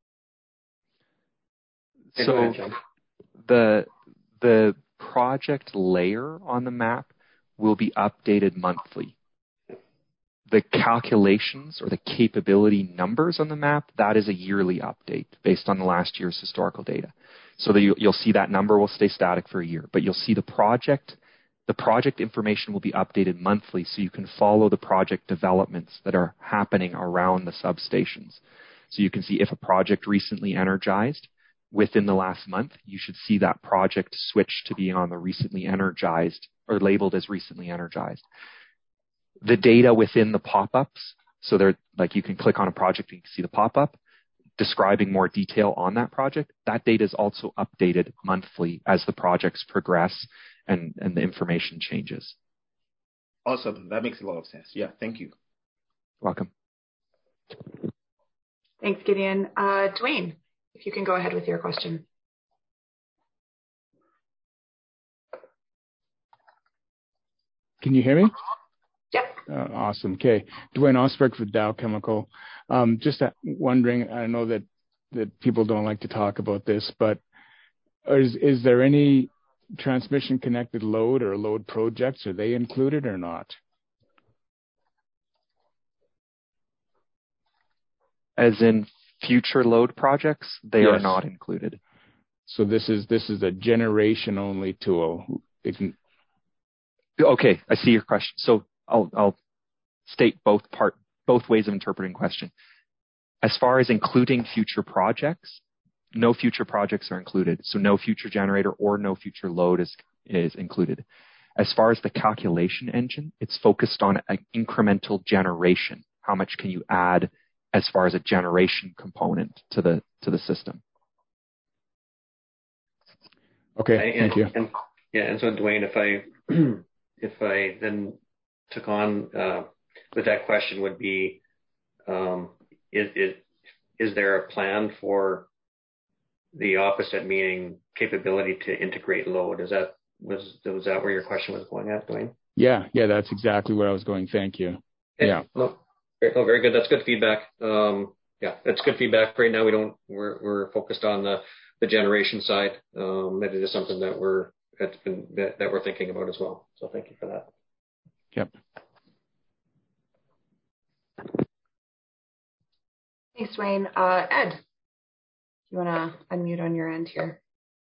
So the the project layer on the map will be updated monthly. The calculations or the capability numbers on the map, that is a yearly update based on the last year's historical data. So that you, you'll see that number will stay static for a year, but you'll see the project, the project information will be updated monthly so you can follow the project developments that are happening around the substations. So you can see if a project recently energized within the last month, you should see that project switch to being on the recently energized or labeled as recently energized. The data within the pop-ups, so they're like you can click on a project and you can see the pop-up describing more detail on that project. That data is also updated monthly as the projects progress and, and the information changes. Awesome. That makes a lot of sense. Yeah, thank you. Welcome. Thanks, Gideon. Uh, Dwayne, if you can go ahead with your question. Can you hear me? Yep. Uh, awesome. Okay. Dwayne Osberg for Dow Chemical. Um, just uh, wondering, I know that that people don't like to talk about this, but is is there any transmission connected load or load projects? Are they included or not? As in future load projects, they Yes. are not included. So this is this is a generation only tool. It can, okay, I see your question. So I'll I'll state both part both ways of interpreting question. As far as including future projects, no future projects are included. So no future generator or no future load is is included. As far as the calculation engine, it's focused on an incremental generation. How much can you add as far as a generation component to the to the system? Okay, and, thank you. And, yeah, and so Dwayne, if I if I then took on uh, with that question would be, um, is, is is there a plan for the opposite, meaning capability to integrate load? Is that was was that where your question was going at, Dwayne? Yeah, yeah, that's exactly where I was going. Thank you. Okay. Yeah. No, very, no, very good. That's good feedback. Um, yeah, that's good feedback. Right now, we don't. We're we're focused on the the generation side. Um, that is something that we're that's been that, that we're thinking about as well. So thank you for that. Yep. Thanks, Dwayne. Uh, Ed, you want to unmute on your end here?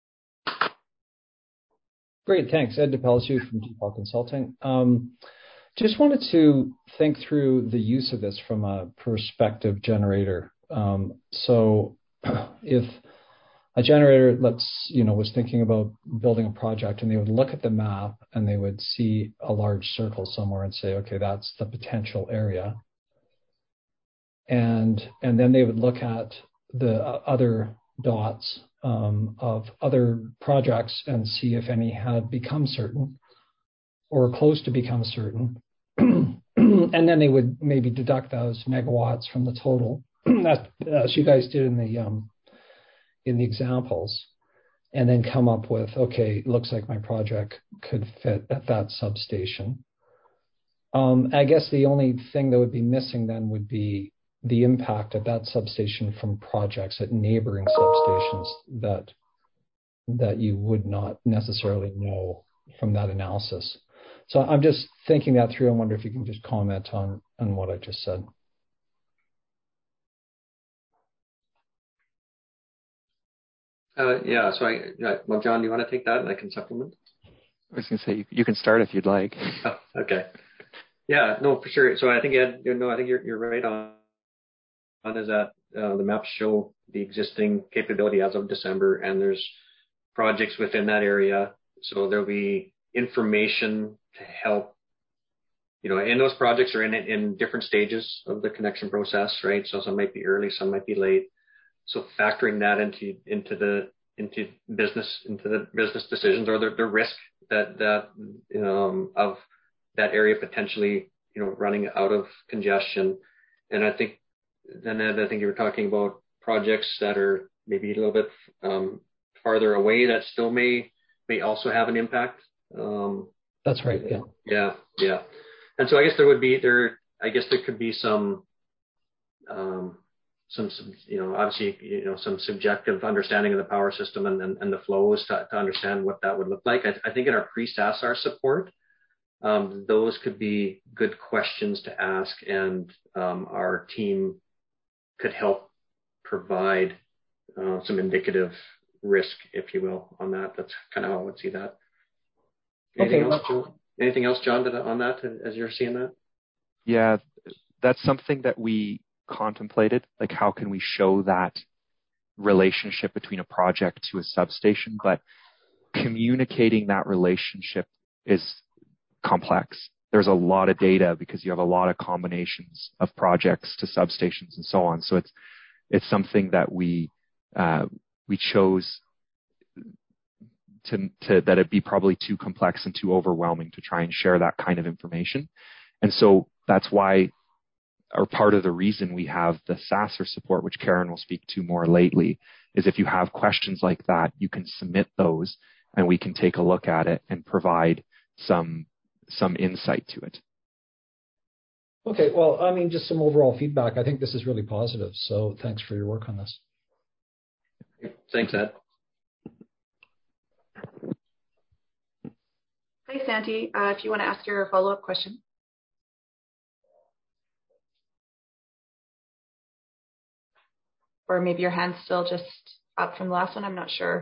Great, thanks. Ed DePelsu from Deepal Consulting. Um, just wanted to think through the use of this from a perspective generator. Um, so if a generator, let's, you know, was thinking about building a project and they would look at the map and they would see a large circle somewhere and say, okay, that's the potential area. And, and then they would look at the other dots um, of other projects and see if any had become certain or close to become certain. And then they would maybe deduct those megawatts from the total, that, as you guys did in the um, in the examples, and then come up with, okay, it looks like my project could fit at that substation. Um, I guess the only thing that would be missing then would be the impact of that substation from projects at neighboring substations that that you would not necessarily know from that analysis. So I'm just thinking that through. I wonder if you can just comment on, on what I just said. Uh, yeah, so I, yeah, well, John, do you want to take that and I can supplement? I was going to say, you, you can start if you'd like. Oh, okay. Yeah, no, for sure. So I think, Ed, you know, I think you're, you're right on, on is that uh, the maps show the existing capability as of December, and there's projects within that area. So there'll be information to help, you know, and those projects are in, in different stages of the connection process, right? So some might be early, some might be late. So factoring that into into the into business into the business decisions or the, the risk that that um, of that area potentially, you know, running out of congestion. And I think then Ed, I think you were talking about projects that are maybe a little bit um, farther away that still may may also have an impact. Um, That's right. Yeah. Yeah. Yeah. And so I guess there would be there. I guess there could be some. Um, Some, some, you know, obviously, you know, some subjective understanding of the power system and, and, and the flows to, to understand what that would look like. I, I think in our pre-S A S R support, um, those could be good questions to ask, and um, our team could help provide uh, some indicative risk, if you will, on that. That's kind of how I would see that. Anything okay, else, John? Anything else, John, on that as you're seeing that? Yeah, that's something that we contemplated, like how can we show that relationship between a project to a substation, but communicating that relationship is complex. There's a lot of data because you have a lot of combinations of projects to substations and so on. So it's it's something that we uh, we chose to, to that it'd be probably too complex and too overwhelming to try and share that kind of information. And so that's why, or part of the reason we have the S A S R support, which Karen will speak to more lately, is if you have questions like that, you can submit those and we can take a look at it and provide some some insight to it. Okay, well, I mean, just some overall feedback. I think this is really positive. So thanks for your work on this. Thanks, Ed. Hi, Santi. Uh, if you want to ask your follow-up question. Or maybe your hand's still just up from the last one, I'm not sure.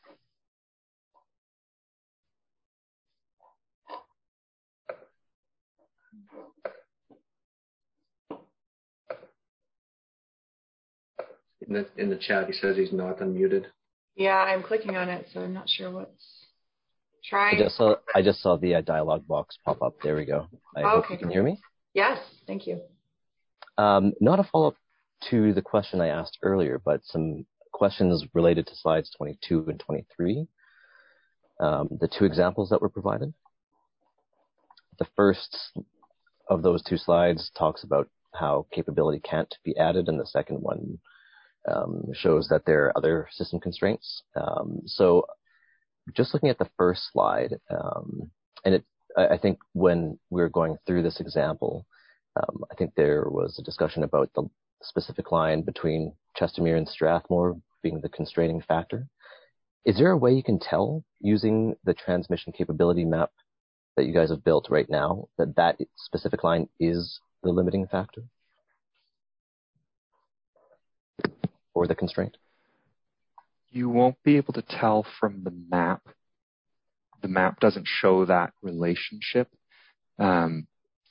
In the, in the chat, he says he's not unmuted. Yeah, I'm clicking on it, so I'm not sure what's... Try. I just saw, I just saw the uh, dialog box pop up. There we go. I oh, hope okay. you can hear me. Yes, thank you. Um, not a follow-up to the question I asked earlier, but some questions related to slides twenty-two and twenty-three. Um, the two examples that were provided. The first of those two slides talks about how capability can't be added, and the second one um, shows that there are other system constraints. Um, so just looking at the first slide, um, and it, I think when we were going through this example, um, I think there was a discussion about the specific line between Chestermere and Strathmore being the constraining factor. Is there a way you can tell using the transmission capability map that you guys have built right now that that specific line is the limiting factor or the constraint? You won't be able to tell from the map. The map doesn't show that relationship. Um,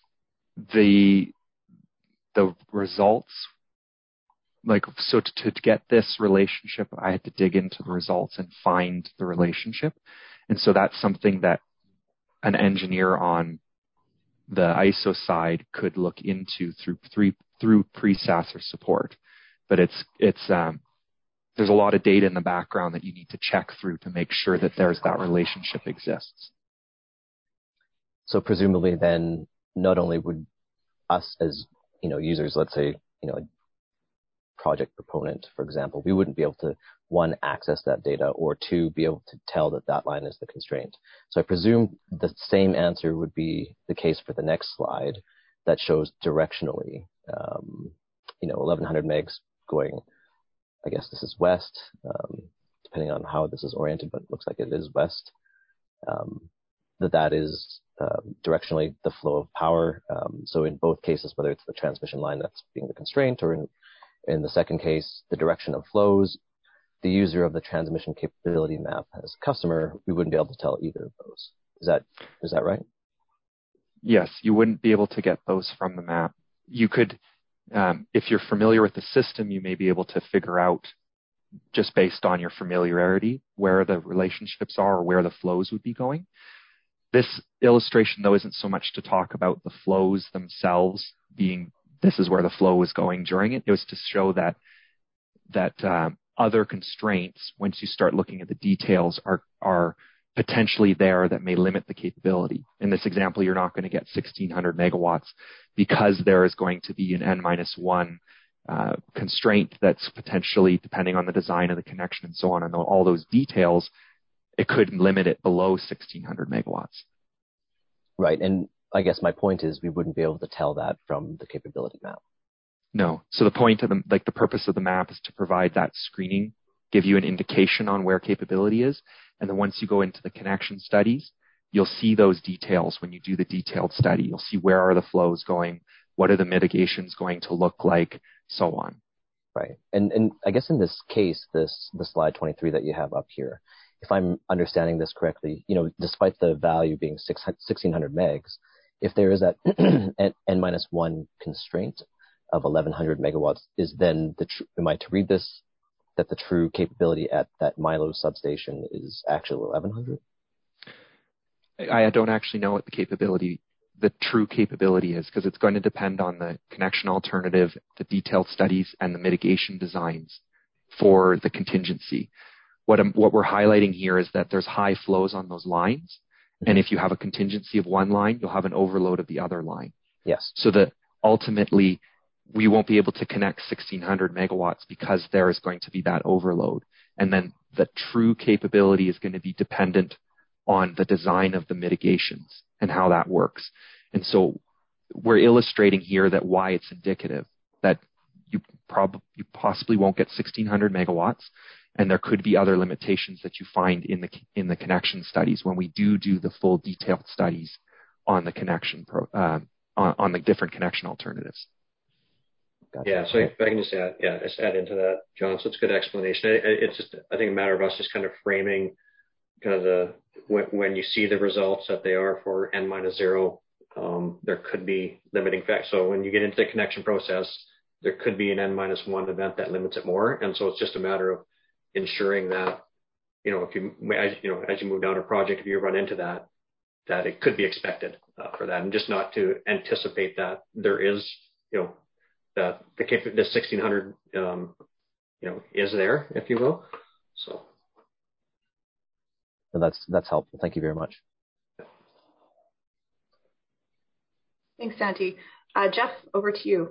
the the results, like so, to, to get this relationship, I had to dig into the results and find the relationship, and so that's something that an engineer on the I S O side could look into through through through pre-S A S or support, but it's it's um, there's a lot of data in the background that you need to check through to make sure that there's that relationship exists. So presumably then not only would us as, you know, users, let's say, you know, a project proponent, for example, we wouldn't be able to, one, access that data, or two, be able to tell that that line is the constraint. So I presume the same answer would be the case for the next slide that shows directionally, um, you know, eleven hundred megs going, I guess this is west, um, depending on how this is oriented, but it looks like it is west. Um, that that is uh, directionally the flow of power. Um, so in both cases, whether it's the transmission line that's being the constraint, or in, in the second case, the direction of flows, the user of the transmission capability map as a customer, we wouldn't be able to tell either of those. Is that is that right? Yes, you wouldn't be able to get those from the map. You could, um, if you're familiar with the system, you may be able to figure out, just based on your familiarity, where the relationships are or where the flows would be going. This illustration, though, isn't so much to talk about the flows themselves being, this is where the flow is going during it. It was to show that that um, other constraints, once you start looking at the details, are are potentially there that may limit the capability. In this example, you're not going to get sixteen hundred megawatts because there is going to be an N minus one uh, constraint that's potentially, depending on the design of the connection and so on, and all those details, it could limit it below sixteen hundred megawatts. Right. And I guess my point is we wouldn't be able to tell that from the capability map. No. So the point of the, like the purpose of the map is to provide that screening, give you an indication on where capability is. And then once you go into the connection studies, you'll see those details when you do the detailed study. You'll see where are the flows going, what are the mitigations going to look like, so on. Right. And and I guess in this case, this the slide twenty-three that you have up here, if I'm understanding this correctly, you know, despite the value being sixteen hundred megs, if there is that n minus one constraint of eleven hundred megawatts, is then the tr- am I to read this that the true capability at that Milo substation is actually eleven hundred? I don't actually know what the capability, the true capability is, because it's going to depend on the connection alternative, the detailed studies, and the mitigation designs for the contingency. What, I'm, what we're highlighting here is that there's high flows on those lines, mm-hmm. and if you have a contingency of one line, you'll have an overload of the other line. Yes. So that ultimately we won't be able to connect sixteen hundred megawatts because there is going to be that overload. And then the true capability is going to be dependent on the design of the mitigations and how that works. And so we're illustrating here that why it's indicative, that you probably you possibly won't get sixteen hundred megawatts. And there could be other limitations that you find in the in the connection studies when we do do the full detailed studies on the connection pro, uh, on, on the different connection alternatives. Gotcha. Yeah, so if I can just add, yeah, just add into that, John. So it's a good explanation. It, it's just, I think, a matter of us just kind of framing kind of the when, when you see the results that they are for n minus zero, um, there could be limiting factors. So when you get into the connection process, there could be an n minus one event that limits it more, and so it's just a matter of ensuring that, you know, if you as you know as you move down a project, if you run into that, that it could be expected uh, for that, and just not to anticipate that there is, you know, that the the sixteen hundred, um, you know, is there, if you will. So. Well, that's that's helpful. Thank you very much. Thanks, Santi. Uh, Jeff, over to you.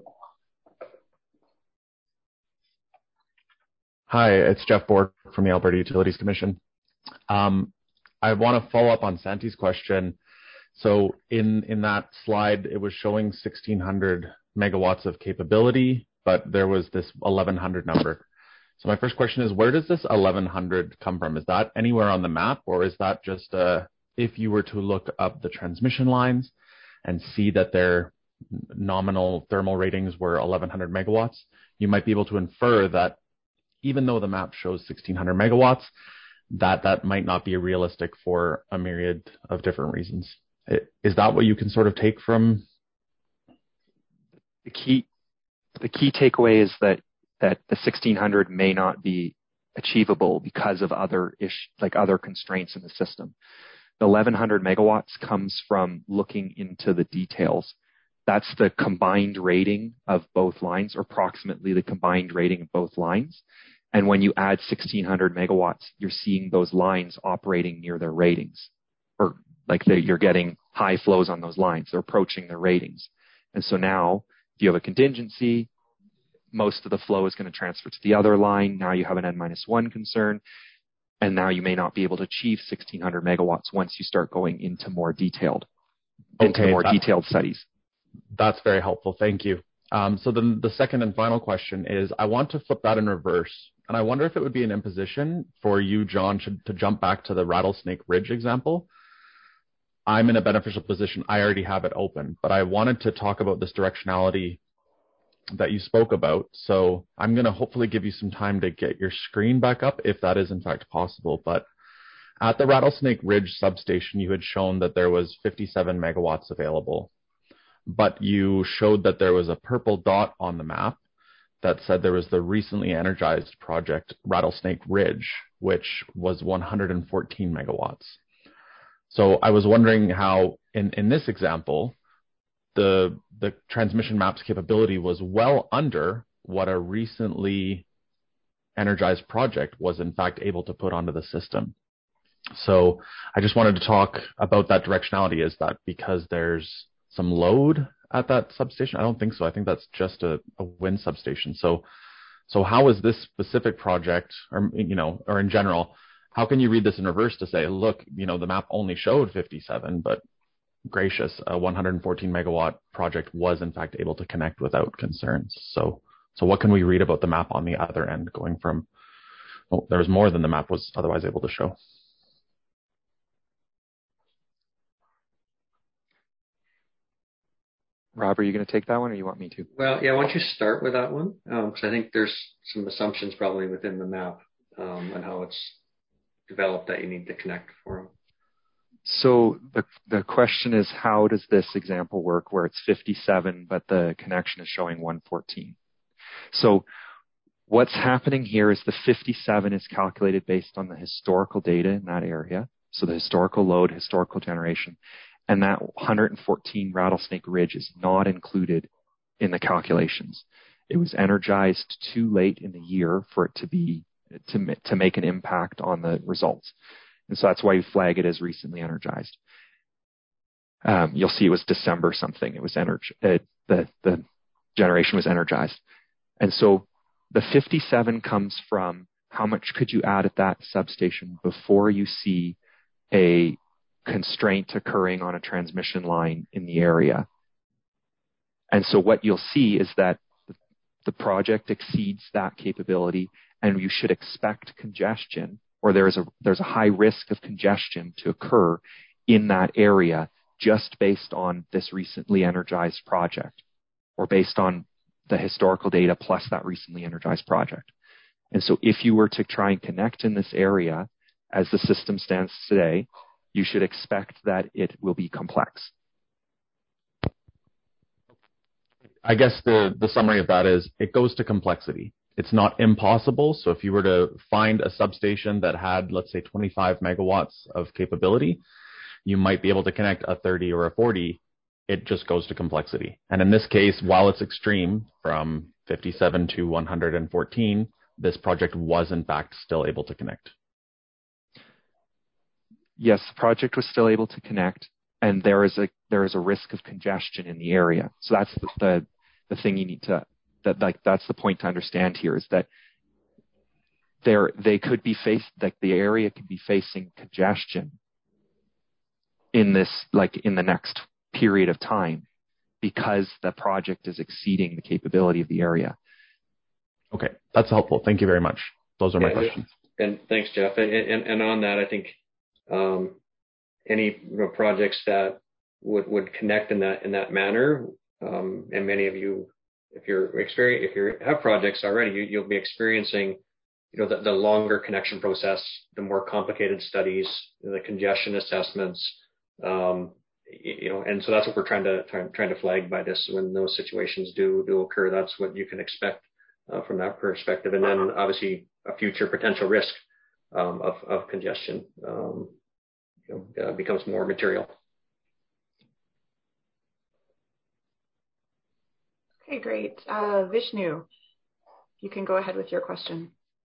Hi, it's Jeff Bork from the Alberta Utilities Commission. Um, I want to follow up on Santi's question. So in, in that slide, it was showing sixteen hundred megawatts of capability, but there was this eleven hundred number. So my first question is, where does this eleven hundred come from? Is that anywhere on the map, or is that just uh, if you were to look up the transmission lines and see that their nominal thermal ratings were eleven hundred megawatts, you might be able to infer that even though the map shows sixteen hundred megawatts, that that might not be realistic for a myriad of different reasons. Is that what you can sort of take from? The key, the key takeaway is that that the sixteen hundred may not be achievable because of other ish, like other constraints in the system. The eleven hundred megawatts comes from looking into the details. That's the combined rating of both lines, or approximately the combined rating of both lines. And when you add sixteen hundred megawatts, you're seeing those lines operating near their ratings, or like you're getting high flows on those lines. They're approaching their ratings. And so now, if you have a contingency, most of the flow is going to transfer to the other line. Now you have an n minus one concern, and now you may not be able to achieve sixteen hundred megawatts once you start going into more detailed, into okay, more that, detailed studies. That's very helpful. Thank you. Um, so then the second and final question is, I want to flip that in reverse. And I wonder if it would be an imposition for you, John, to, to jump back to the Rattlesnake Ridge example. I'm in a beneficial position. I already have it open, but I wanted to talk about this directionality that you spoke about. So I'm going to hopefully give you some time to get your screen back up, if that is in fact possible. But at the Rattlesnake Ridge substation, you had shown that there was fifty-seven megawatts available, but you showed that there was a purple dot on the map that said there was the recently energized project Rattlesnake Ridge, which was one hundred fourteen megawatts. So I was wondering how, in, in this example, the the transmission map's capability was well under what a recently energized project was in fact able to put onto the system. So I just wanted to talk about that directionality. Is that because there's some load at that substation? I don't think so. I think that's just a, a wind substation. So so how is this specific project, or you know, or in general, how can you read this in reverse to say, look, you know, the map only showed fifty-seven, but gracious, a one hundred fourteen megawatt project was in fact able to connect without concerns. So, so what can we read about the map on the other end, going from, well, there was more than the map was otherwise able to show? Rob, are you going to take that one, or you want me to? Well, yeah, why don't you start with that one? Because um, I think there's some assumptions probably within the map um, and how it's developed that you need to connect for them. So the the question is, how does this example work where it's fifty-seven, but the connection is showing one fourteen? So what's happening here is the fifty-seven is calculated based on the historical data in that area. So the historical load, historical generation, and that one hundred fourteen Rattlesnake Ridge is not included in the calculations. It was energized too late in the year for it to be to to make an impact on the results. And so that's why we flag it as recently energized. Um, you'll see it was December something. It was energy. It, the the generation was energized, and so the fifty-seven comes from how much could you add at that substation before you see a constraint occurring on a transmission line in the area. And so what you'll see is that the project exceeds that capability, and you should expect congestion, or there is a there's a high risk of congestion to occur in that area just based on this recently energized project, or based on the historical data plus that recently energized project. And so if you were to try and connect in this area as the system stands today, you should expect that it will be complex. I guess the, the summary of that is it goes to complexity. It's not impossible. So if you were to find a substation that had, let's say, twenty-five megawatts of capability, you might be able to connect a thirty or a forty. It just goes to complexity. And in this case, while it's extreme from fifty-seven to one hundred fourteen, this project was in fact still able to connect. Yes, the project was still able to connect, and there is a there is a risk of congestion in the area. So that's the the, the thing you need to that like that's the point to understand here, is that there they could be faced like the area could be facing congestion in this like in the next period of time because the project is exceeding the capability of the area. Okay, that's helpful. Thank you very much. Those are my and, questions. And thanks, Jeff. And, and, and on that, I think um, any you know, projects that would, would connect in that in that manner, um, and many of you, if you're experience, if you have projects already, you, you'll be experiencing, you know, the, the longer connection process, the more complicated studies, the congestion assessments, um, you know, and so that's what we're trying to try, trying to flag by this. When those situations do do occur, that's what you can expect uh, from that perspective, and then obviously a future potential risk um, of of congestion um, you know, uh, becomes more material. Okay, great. Uh, Vishnu, you can go ahead with your question.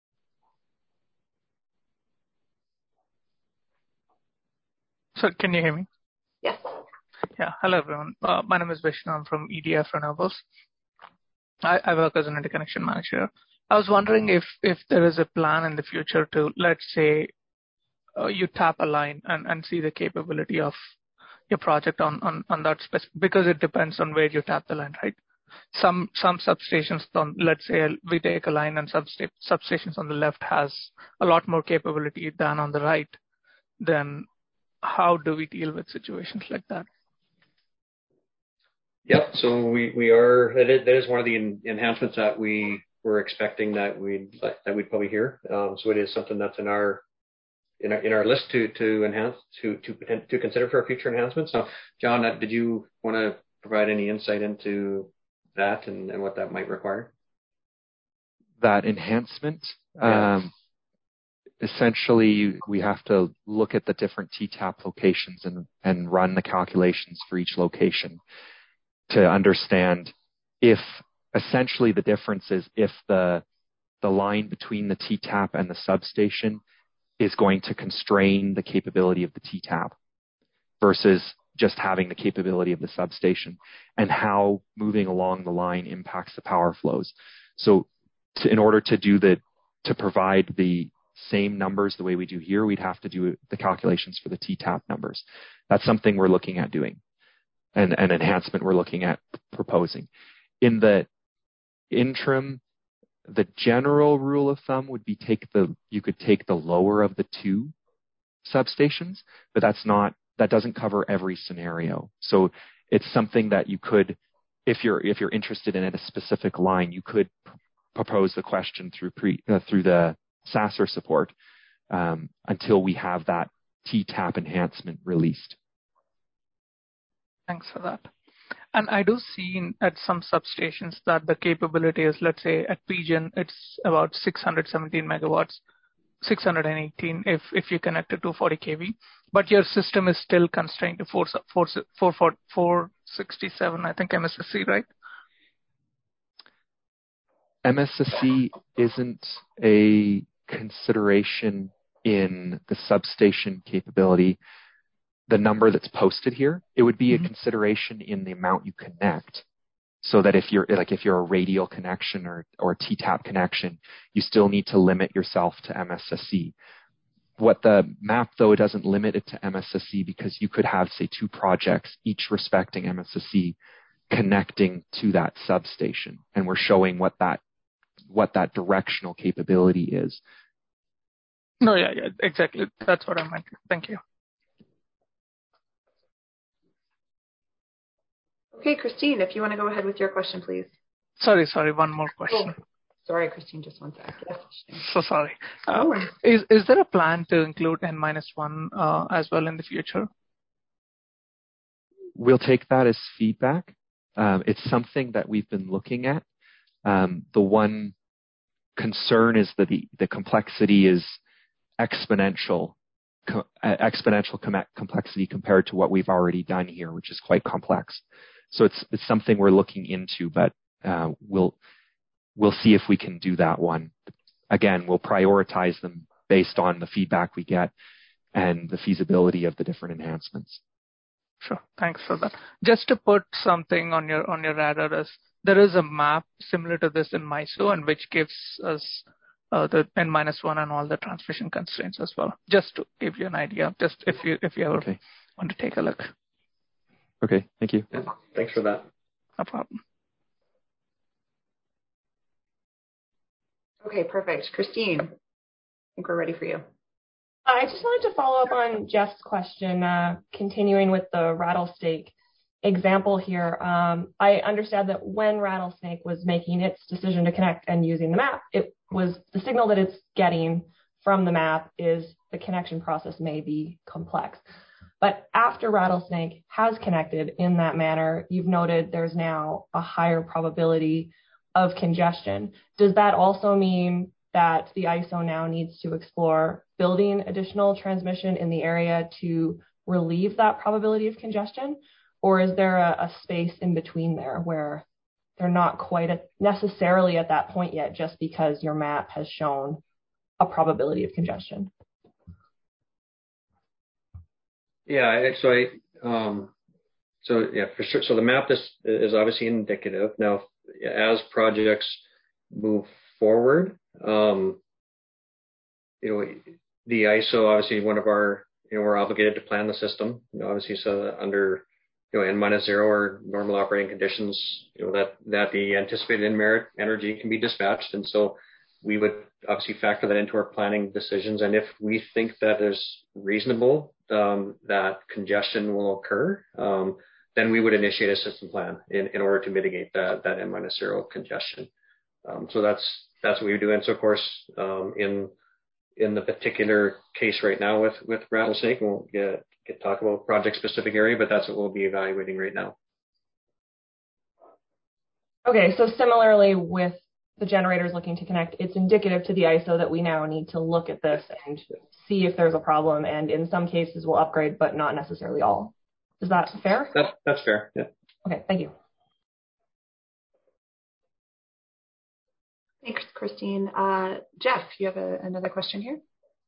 So can you hear me? Yes. Yeah. Hello, everyone. Uh, my name is Vishnu. I'm from E D F Renewables. I, I work as an interconnection manager. I was wondering if, if there is a plan in the future to, let's say, uh, you tap a line and, and see the capability of your project on, on, on that specific, because it depends on where you tap the line, right? Some some substations on, let's say we take a line and substa- substations on the left has a lot more capability than on the right. Then how do we deal with situations like that? Yep. So we, we are, that is, that is one of the en- enhancements that we were expecting that we'd, that we'd probably hear. Um, so it is something that's in our, in our, in our list to, to enhance, to, to, to consider for our future enhancements. Now, John, did you want to provide any insight into that and, and what that might require? That enhancement, Yeah. um, essentially we have to look at the different T TAP locations and, and run the calculations for each location to understand if essentially the difference is if the the line between the T TAP and the substation is going to constrain the capability of the T TAP versus just having the capability of the substation, and how moving along the line impacts the power flows. So to, in order to do the to provide the same numbers the way we do here, we'd have to do the calculations for the T TAP numbers. That's something we're looking at doing, and an enhancement we're looking at proposing. In the interim, the general rule of thumb would be take the you could take the lower of the two substations, but that's not that doesn't cover every scenario. So it's something that you could, if you're if you're interested in a specific line, you could pr- propose the question through pre, uh, through the S A S R support um, until we have that T TAP enhancement released. Thanks for that. And I do see in, at some substations that the capability is, let's say at P G E N, it's about six hundred seventeen megawatts, six hundred eighteen if, if you connect to two forty kV, but your system is still constrained to four sixty-seven, I think, M S S C, right? M S S C isn't a consideration in the substation capability, the number that's posted here. It would be mm-hmm. a consideration in the amount you connect, so that if you're like if you're a radial connection or or a T TAP connection, you still need to limit yourself to M S S C. What the map, though, it doesn't limit it to M S S C, because you could have, say, two projects, each respecting M S S C, connecting to that substation, and we're showing what that what that directional capability is. No, yeah, yeah, exactly. That's what I meant. Thank you. Okay, Christine, if you want to go ahead with your question, please. Sorry, sorry, one more question. Oh, sorry, Christine, just one sec. Yes. So sorry. Uh, no is is there a plan to include n minus one uh, as well in the future? We'll take that as feedback. Um, it's something that we've been looking at. Um, the one concern is that the, the complexity is exponential, co- uh, exponential com- complexity compared to what we've already done here, which is quite complex. So it's it's something we're looking into, but uh, we'll we'll see if we can do that one. Again, we'll prioritize them based on the feedback we get and the feasibility of the different enhancements. Sure, thanks for that. Just to put something on your on your radar, is there is a map similar to this in MISO, and which gives us uh, the n minus one and all the transmission constraints as well. Just to give you an idea, just if you if you ever okay. want to take a look. Okay, thank you. Yeah, thanks for that. No problem. Okay, perfect. Christine, I think we're ready for you. I just wanted to follow up on Jeff's question, uh, continuing with the Rattlesnake example here. Um, I understand that when Rattlesnake was making its decision to connect and using the map, it was the signal that it's getting from the map is the connection process may be complex. But after Rattlesnake has connected in that manner, you've noted there's now a higher probability of congestion. Does that also mean that the I S O now needs to explore building additional transmission in the area to relieve that probability of congestion? Or is there a, a space in between there where they're not quite at, necessarily at that point yet, just because your map has shown a probability of congestion? Yeah, so I, um, so yeah, for sure. So the map is, is obviously indicative. Now, as projects move forward, um, you know, the I S O, obviously one of our, you know, we're obligated to plan the system, you know, obviously, so under, you know, N minus zero or normal operating conditions, you know, that, that the anticipated in-merit energy can be dispatched. And so we would obviously factor that into our planning decisions. And if we think that is reasonable, um, that congestion will occur, um, then we would initiate a system plan in, in order to mitigate that, that N minus zero congestion. Um, so that's, that's what we do. And so of course, um, in, in the particular case right now with, with Rattlesnake, we'll get, get talk about project specific area, but that's what we'll be evaluating right now. Okay. So similarly with the generators looking to connect, it's indicative to the I S O that we now need to look at this and see if there's a problem. And in some cases we'll upgrade, but not necessarily all. Is that fair? That, that's fair. Yeah. Okay. Thank you. Thanks, Christine. Uh, Jeff, you have a, another question here?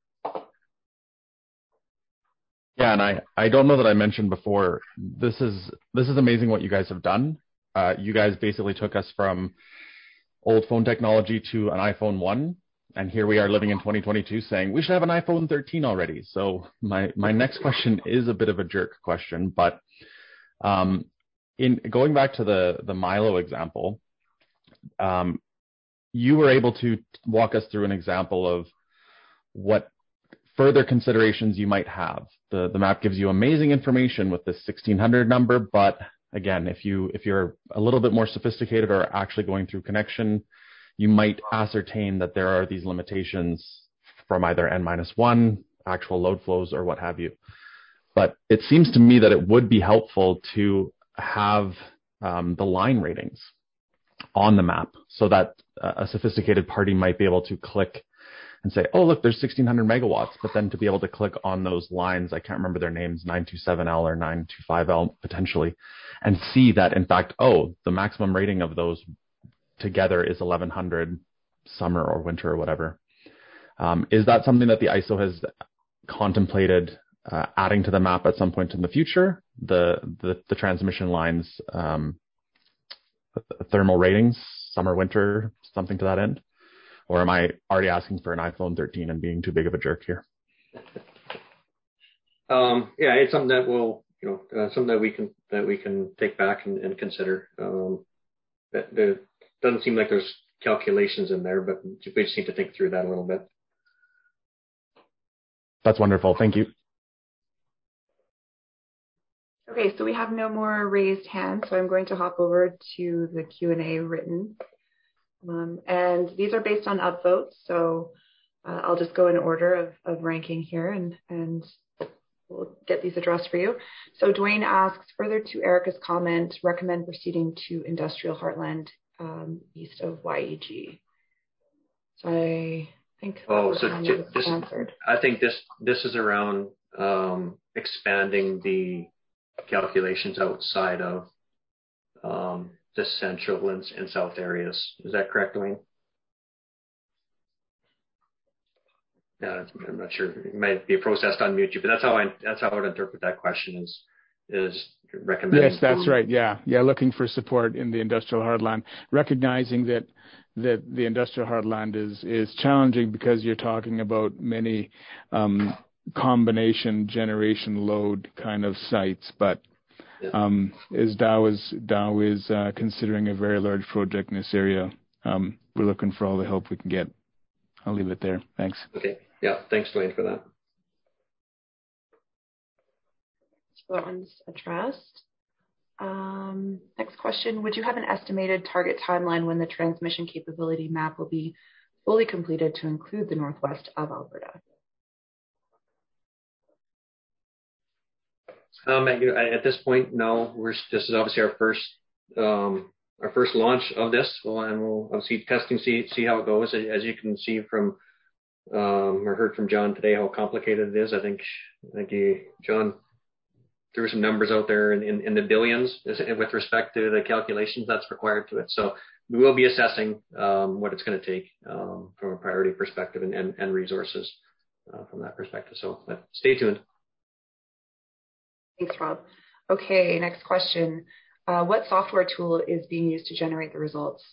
Yeah, and I, I don't know that I mentioned before, this is this is amazing what you guys have done. Uh, you guys basically took us from old phone technology to an iPhone one, and here we are living in twenty twenty-two saying we should have an iPhone thirteen already. So my, my next question is a bit of a jerk question, but um, in going back to the, the Milo example, um, you were able to walk us through an example of what further considerations you might have. The, the map gives you amazing information with this sixteen hundred number, but again, if you if you're a little bit more sophisticated or actually going through connection, you might ascertain that there are these limitations from either N minus one, actual load flows, or what have you. But it seems to me that it would be helpful to have um, the line ratings on the map so that a sophisticated party might be able to click and say, oh, look, there's sixteen hundred megawatts, but then to be able to click on those lines, I can't remember their names, nine two seven L or nine two five L potentially, and see that, in fact, oh, the maximum rating of those together is eleven hundred summer or winter or whatever. Um, is that something that the I S O has contemplated uh, adding to the map at some point in the future, the the, the transmission lines, um, thermal ratings, summer, winter, something to that end? Or am I already asking for an iPhone thirteen and being too big of a jerk here? Um, yeah, it's something that we'll, you know, uh, something that we can that we can take back and, and consider. Um, that there doesn't seem like there's calculations in there, but we just need to think through that a little bit. That's wonderful. Thank you. Okay, so we have no more raised hands, so I'm going to hop over to the Q and A written. Um, and these are based on upvotes, so uh, I'll just go in order of, of ranking here, and, and we'll get these addressed for you. So Dwayne asks, further to Erica's comment, recommend proceeding to Industrial Heartland um, east of Y E G. So I think oh, so this, answered. I think this this is around um, expanding the calculations outside of um, the central and, and south areas. Is that correct, Dwayne? Yeah, I'm not sure. It might be processed on mute you, but that's how I that's how I would interpret that question. Is is recommending. Yes, that's right. Yeah, yeah. Looking for support in the industrial heartland, recognizing that that the industrial heartland is is challenging because you're talking about many um, combination generation load kind of sites, but um, as Dow is Dow is uh, considering a very large project in this area, um, we're looking for all the help we can get. I'll leave it there. Thanks. Okay. Yeah. Thanks, Dwayne, for that. So that one's addressed. Um, next question: would you have an estimated target timeline when the transmission capability map will be fully completed to include the northwest of Alberta? Um, at, at this point, no. We're this is obviously our first um, our first launch of this, well, and we'll obviously testing see see how it goes. As you can see from um, or heard from John today, how complicated it is. I think I think you, John, threw some numbers out there in, in, in the billions with respect to the calculations that's required to it. So we will be assessing um, what it's going to take um, from a priority perspective and and, and resources uh, from that perspective. So but stay tuned. Thanks, Rob. Okay, next question. Uh, what software tool is being used to generate the results?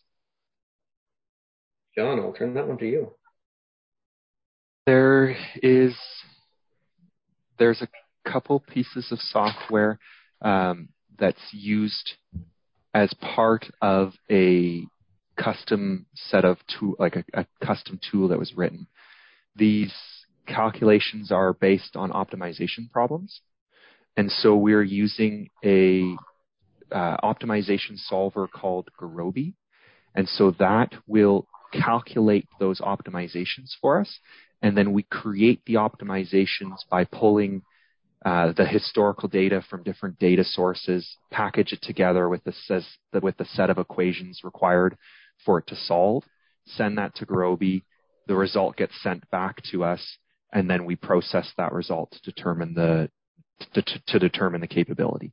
John, I'll turn that one to you. There is, there's a couple pieces of software um, that's used as part of a custom set of tool, like a, a custom tool that was written. These calculations are based on optimization problems. And so we're using a uh, optimization solver called Gurobi. And so that will calculate those optimizations for us. And then we create the optimizations by pulling uh, the historical data from different data sources, package it together with the, with the set of equations required for it to solve, send that to Gurobi. The result gets sent back to us, and then we process that result to determine the To, to, to determine the capability.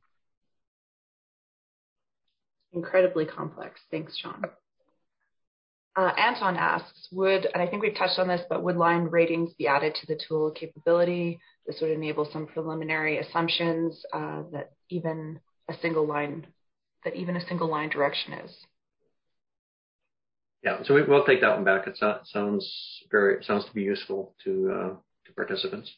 Incredibly complex. Thanks, John. Uh, Anton asks, would, and I think we've touched on this, but would line ratings be added to the tool capability? This would enable some preliminary assumptions uh, that even a single line, that even a single line direction is. Yeah, so we, we'll take that one back. It so, sounds very, sounds to be useful to uh, to participants.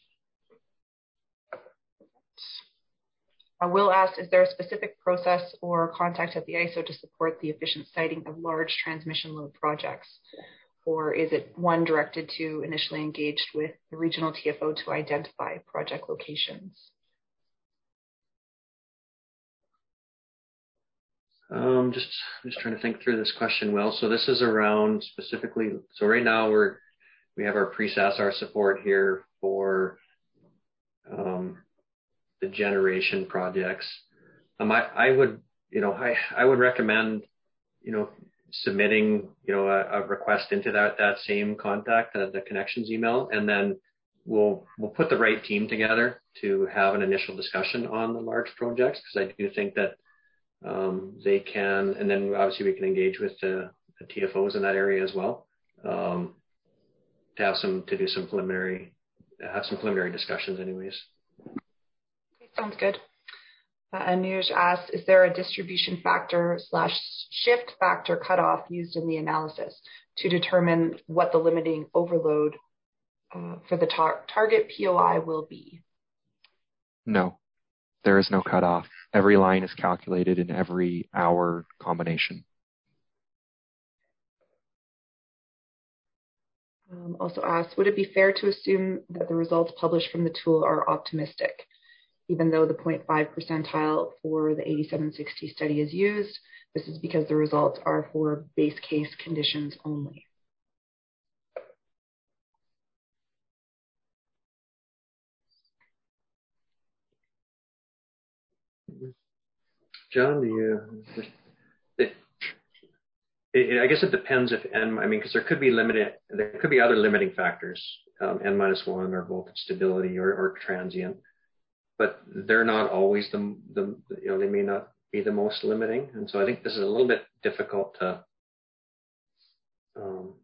Uh, Will asks, is there a specific process or contact at the I S O to support the efficient siting of large transmission load projects? Or is it one directed to initially engaged with the regional T F O to identify project locations? Um, just just trying to think through this question well. So this is around specifically, so right now we're, we have our pre-S A S R support here for um, the generation projects. Um, I, I would, you know, I, I would recommend, you know, submitting, you know, a, a request into that, that same contact, uh, the connections email, and then we'll, we'll put the right team together to have an initial discussion on the large projects, because I do think that um, they can, and then obviously we can engage with the, the T F Os in that area as well, um, to have some, to do some preliminary, have some preliminary discussions anyways. Sounds good. Uh, Anuj asks, is there a distribution factor slash shift factor cutoff used in the analysis to determine what the limiting overload uh, for the tar- target P O I will be? No, there is no cutoff. Every line is calculated in every hour combination. Um, also asked, would it be fair to assume that the results published from the tool are optimistic, even though the zero point five percentile for the eighty-seven sixty study is used? This is because the results are for base case conditions only. John, do you? It, it, I guess it depends if n. I mean, because there could be limited, there could be other limiting factors, um, n minus one or voltage stability or, or transient, but they're not always the the you know they may not be the most limiting, and so I think this is a little bit difficult to um,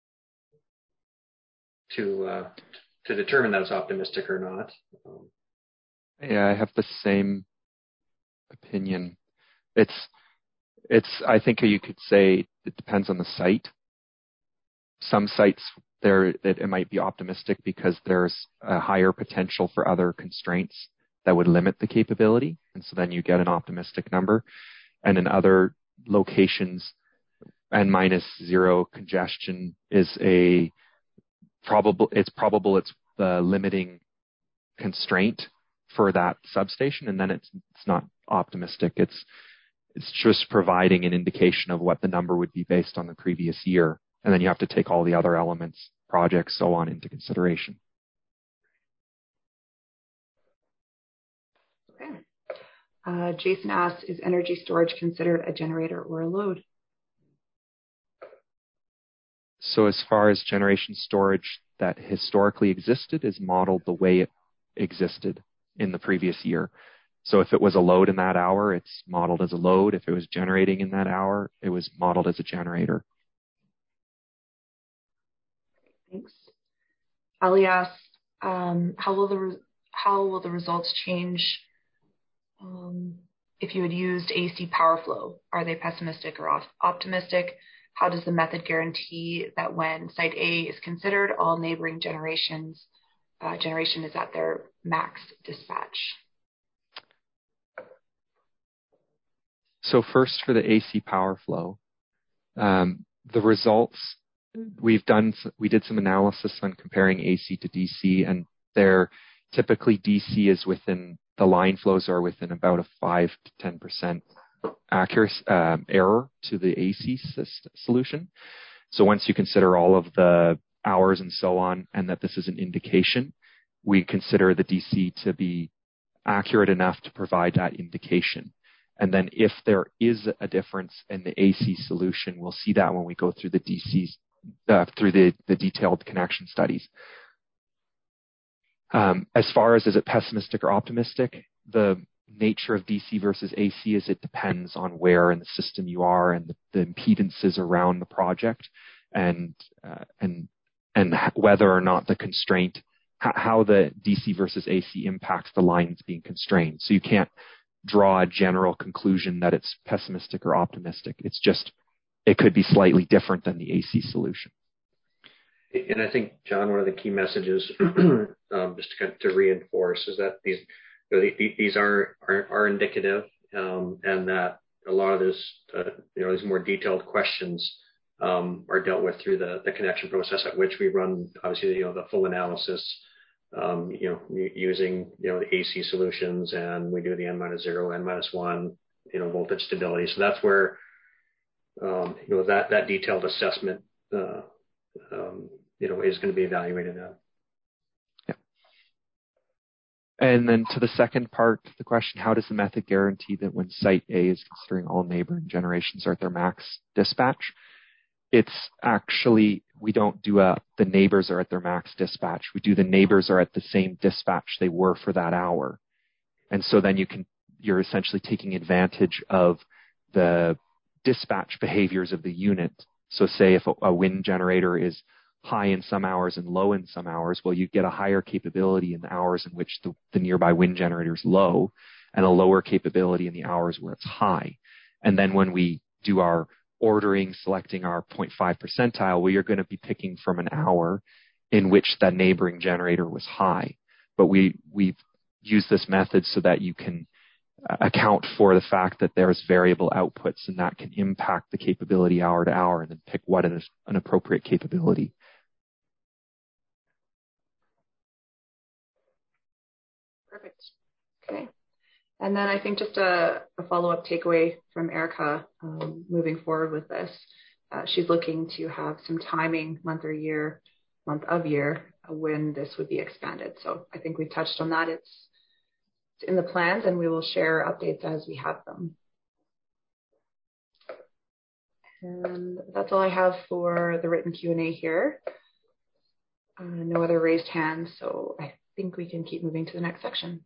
to uh, to determine that it's optimistic or not. Um, yeah, I have the same opinion. It's, it's. I think you could say it depends on the site. Some sites there it, it might be optimistic because there's a higher potential for other constraints that would limit the capability, and so then you get an optimistic number. And in other locations, n minus zero congestion is a probable. It's probable it's the limiting constraint for that substation, and then it's it's not optimistic. It's it's just providing an indication of what the number would be based on the previous year, and then you have to take all the other elements, projects, so on, into consideration. Okay. Uh, Jason asks, is energy storage considered a generator or a load? So as far as generation storage that historically existed is modeled the way it existed in the previous year. So if it was a load in that hour, it's modeled as a load. If it was generating in that hour, it was modeled as a generator. Thanks. Ali asks, um, how will the re- how will the results change um, if you had used A C power flow? Are they pessimistic or op- optimistic? How does the method guarantee that when site A is considered, all neighboring generations uh, generation is at their max dispatch? So first, for the A C power flow, um, the results we've done, we did some analysis on comparing A C to D C, and they're typically D C is within the line flows are within about a five to ten percent accuracy um, error to the A C solution. So once you consider all of the hours and so on, and that this is an indication, we consider the D C to be accurate enough to provide that indication. And then if there is a difference in the A C solution, we'll see that when we go through the D Cs, uh, through the, the detailed connection studies. Um, as far as is it pessimistic or optimistic, the nature of D C versus A C is it depends on where in the system you are and the, the impedances around the project, and uh, and and whether or not the constraint, h- how the D C versus A C impacts the line that's being constrained. So you can't draw a general conclusion that it's pessimistic or optimistic. It's just, it could be slightly different than the A C solution. And I think, John, one of the key messages, um, just to, kind of to reinforce, is that these you know, these are are, are indicative, um, and that a lot of this, uh, you know, these more detailed questions um, are dealt with through the, the connection process, at which we run, obviously, you know, the full analysis, um, you know, using you know the A C solutions, and we do the n minus zero, n minus one, you know, voltage stability. So that's where, um, you know, that that detailed assessment. Uh, Um, you know, is going to be evaluated now. Yeah. And then to the second part of the question, how does the method guarantee that when site A is considering all neighboring generations are at their max dispatch? It's actually, we don't do a, the neighbors are at their max dispatch. We do the neighbors are at the same dispatch they were for that hour. And so then you can, you're essentially taking advantage of the dispatch behaviors of the unit. So say if a, a wind generator is high in some hours and low in some hours, well, you get a higher capability in the hours in which the, the nearby wind generator is low, and a lower capability in the hours where it's high. And then when we do our ordering, selecting our zero point five percentile, well, you're going to be picking from an hour in which that neighboring generator was high. But we, we've used this method so that you can account for the fact that there's variable outputs, and that can impact the capability hour to hour, and then pick what is an appropriate capability. Perfect. Okay. And then I think just a, a follow-up takeaway from Erica um, moving forward with this. Uh, she's looking to have some timing month or year, month of year, uh, when this would be expanded. So I think we've touched on that. It's, it's in the plans, and we will share updates as we have them. And that's all I have for the written Q and A here. Uh, no other raised hands, so I think we can keep moving to the next section.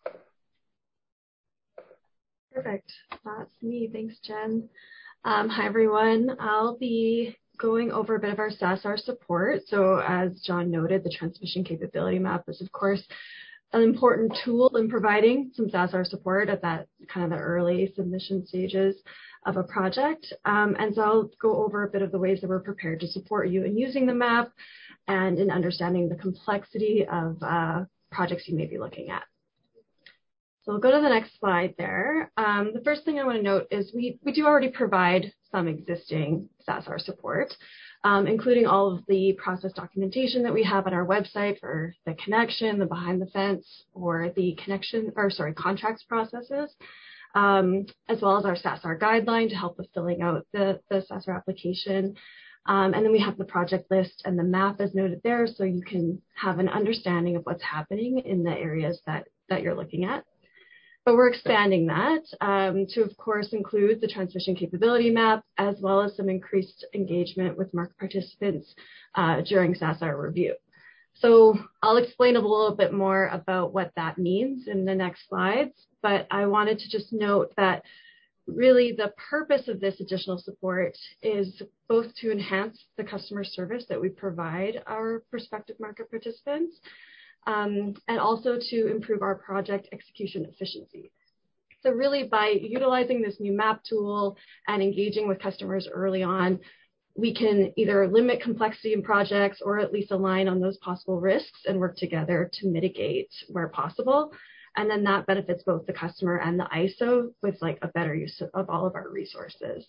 Perfect. That's me. Thanks, Jen. Um, hi, everyone. I'll be going over a bit of our S A S R support. So as John noted, the transmission capability map is, of course, an important tool in providing some S A S R support at that kind of the early submission stages of a project. Um, and so I'll go over a bit of the ways that we're prepared to support you in using the map and in understanding the complexity of uh, projects you may be looking at. So we'll go to the next slide there. Um, the first thing I want to note is we, we do already provide some existing S A S R support, um, including all of the process documentation that we have on our website for the connection, the behind the fence, or the connection, or sorry, contracts processes, um, as well as our S A S R guideline to help with filling out the, the S A S R application. Um, and then we have the project list and the map as noted there, so you can have an understanding of what's happening in the areas that, that you're looking at. But we're expanding that um, to, of course, include the transmission capability map, as well as some increased engagement with market participants uh, during S A S R review. So I'll explain a little bit more about what that means in the next slides, but I wanted to just note that really the purpose of this additional support is both to enhance the customer service that we provide our prospective market participants, Um, and also to improve our project execution efficiency. So really by utilizing this new map tool and engaging with customers early on, we can either limit complexity in projects or at least align on those possible risks and work together to mitigate where possible. And then that benefits both the customer and the I S O with like a better use of all of our resources.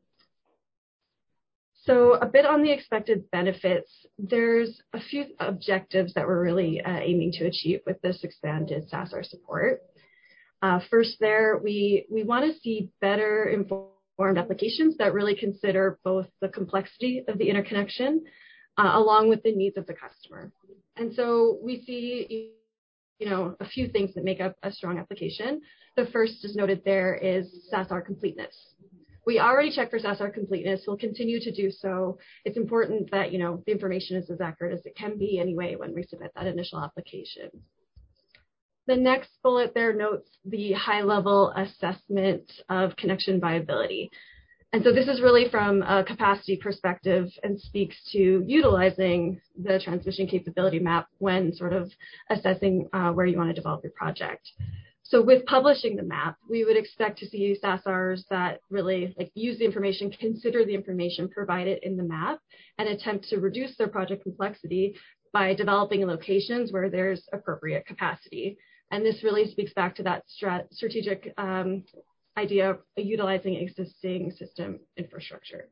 So a bit on the expected benefits, there's a few objectives that we're really uh, aiming to achieve with this expanded S A S R support. Uh, first there, we, we want to see better informed applications that really consider both the complexity of the interconnection uh, along with the needs of the customer. And so we see, you know, a few things that make up a strong application. The first is noted there is S A S R completeness. We already check for S A S R completeness. We'll continue to do so. It's important that, you know, the information is as accurate as it can be anyway when we submit that initial application. The next bullet there notes the high-level assessment of connection viability. And so this is really from a capacity perspective and speaks to utilizing the transmission capability map when sort of assessing uh, where you want to develop your project. So with publishing the map, we would expect to see S A S Rs that really like use the information, consider the information provided in the map, and attempt to reduce their project complexity by developing locations where there's appropriate capacity. And this really speaks back to that strat strategic um, idea of utilizing existing system infrastructure.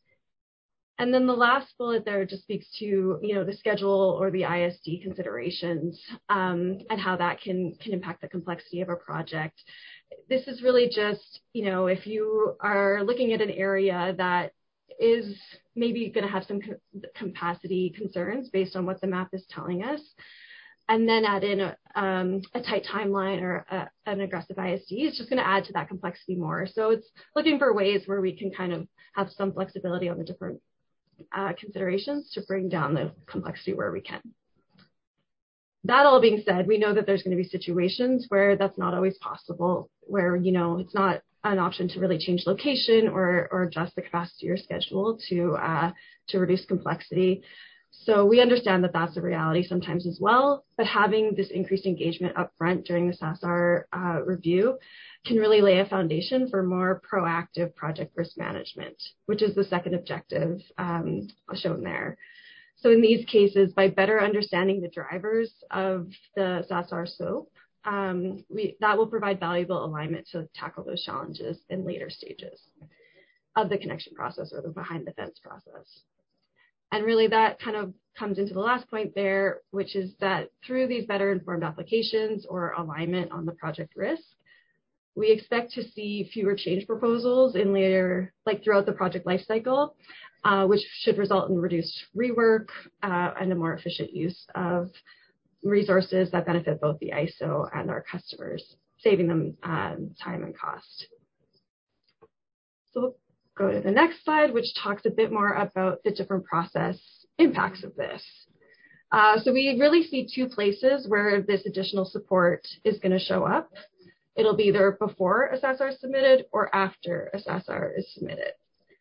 And then the last bullet there just speaks to, you know, the schedule or the I S D considerations um, and how that can, can impact the complexity of a project. This is really just, you know, if you are looking at an area that is maybe going to have some capacity concerns based on what the map is telling us, and then add in a, um, a tight timeline or a, an aggressive I S D, it's just going to add to that complexity more. So it's looking for ways where we can kind of have some flexibility on the different uh, considerations to bring down the complexity where we can. That all being said, we know that there's going to be situations where that's not always possible, where, you know, it's not an option to really change location or, or adjust the capacity or schedule to, uh, to reduce complexity. So we understand that that's a reality sometimes as well, but having this increased engagement upfront during the S A S R uh, review can really lay a foundation for more proactive project risk management, which is the second objective um, shown there. So in these cases, by better understanding the drivers of the S A S R scope, um, we, that will provide valuable alignment to tackle those challenges in later stages of the connection process or the behind the fence process. And really that kind of comes into the last point there, which is that through these better informed applications or alignment on the project risk, we expect to see fewer change proposals in later, like throughout the project lifecycle, uh, which should result in reduced rework uh, and a more efficient use of resources that benefit both the I S O and our customers, saving them um, time and cost. So we'll go to the next slide, which talks a bit more about the different process impacts of this. Uh, so we really see two places where this additional support is going to show up. It'll be either before a S A S R is submitted or after a S A S R is submitted.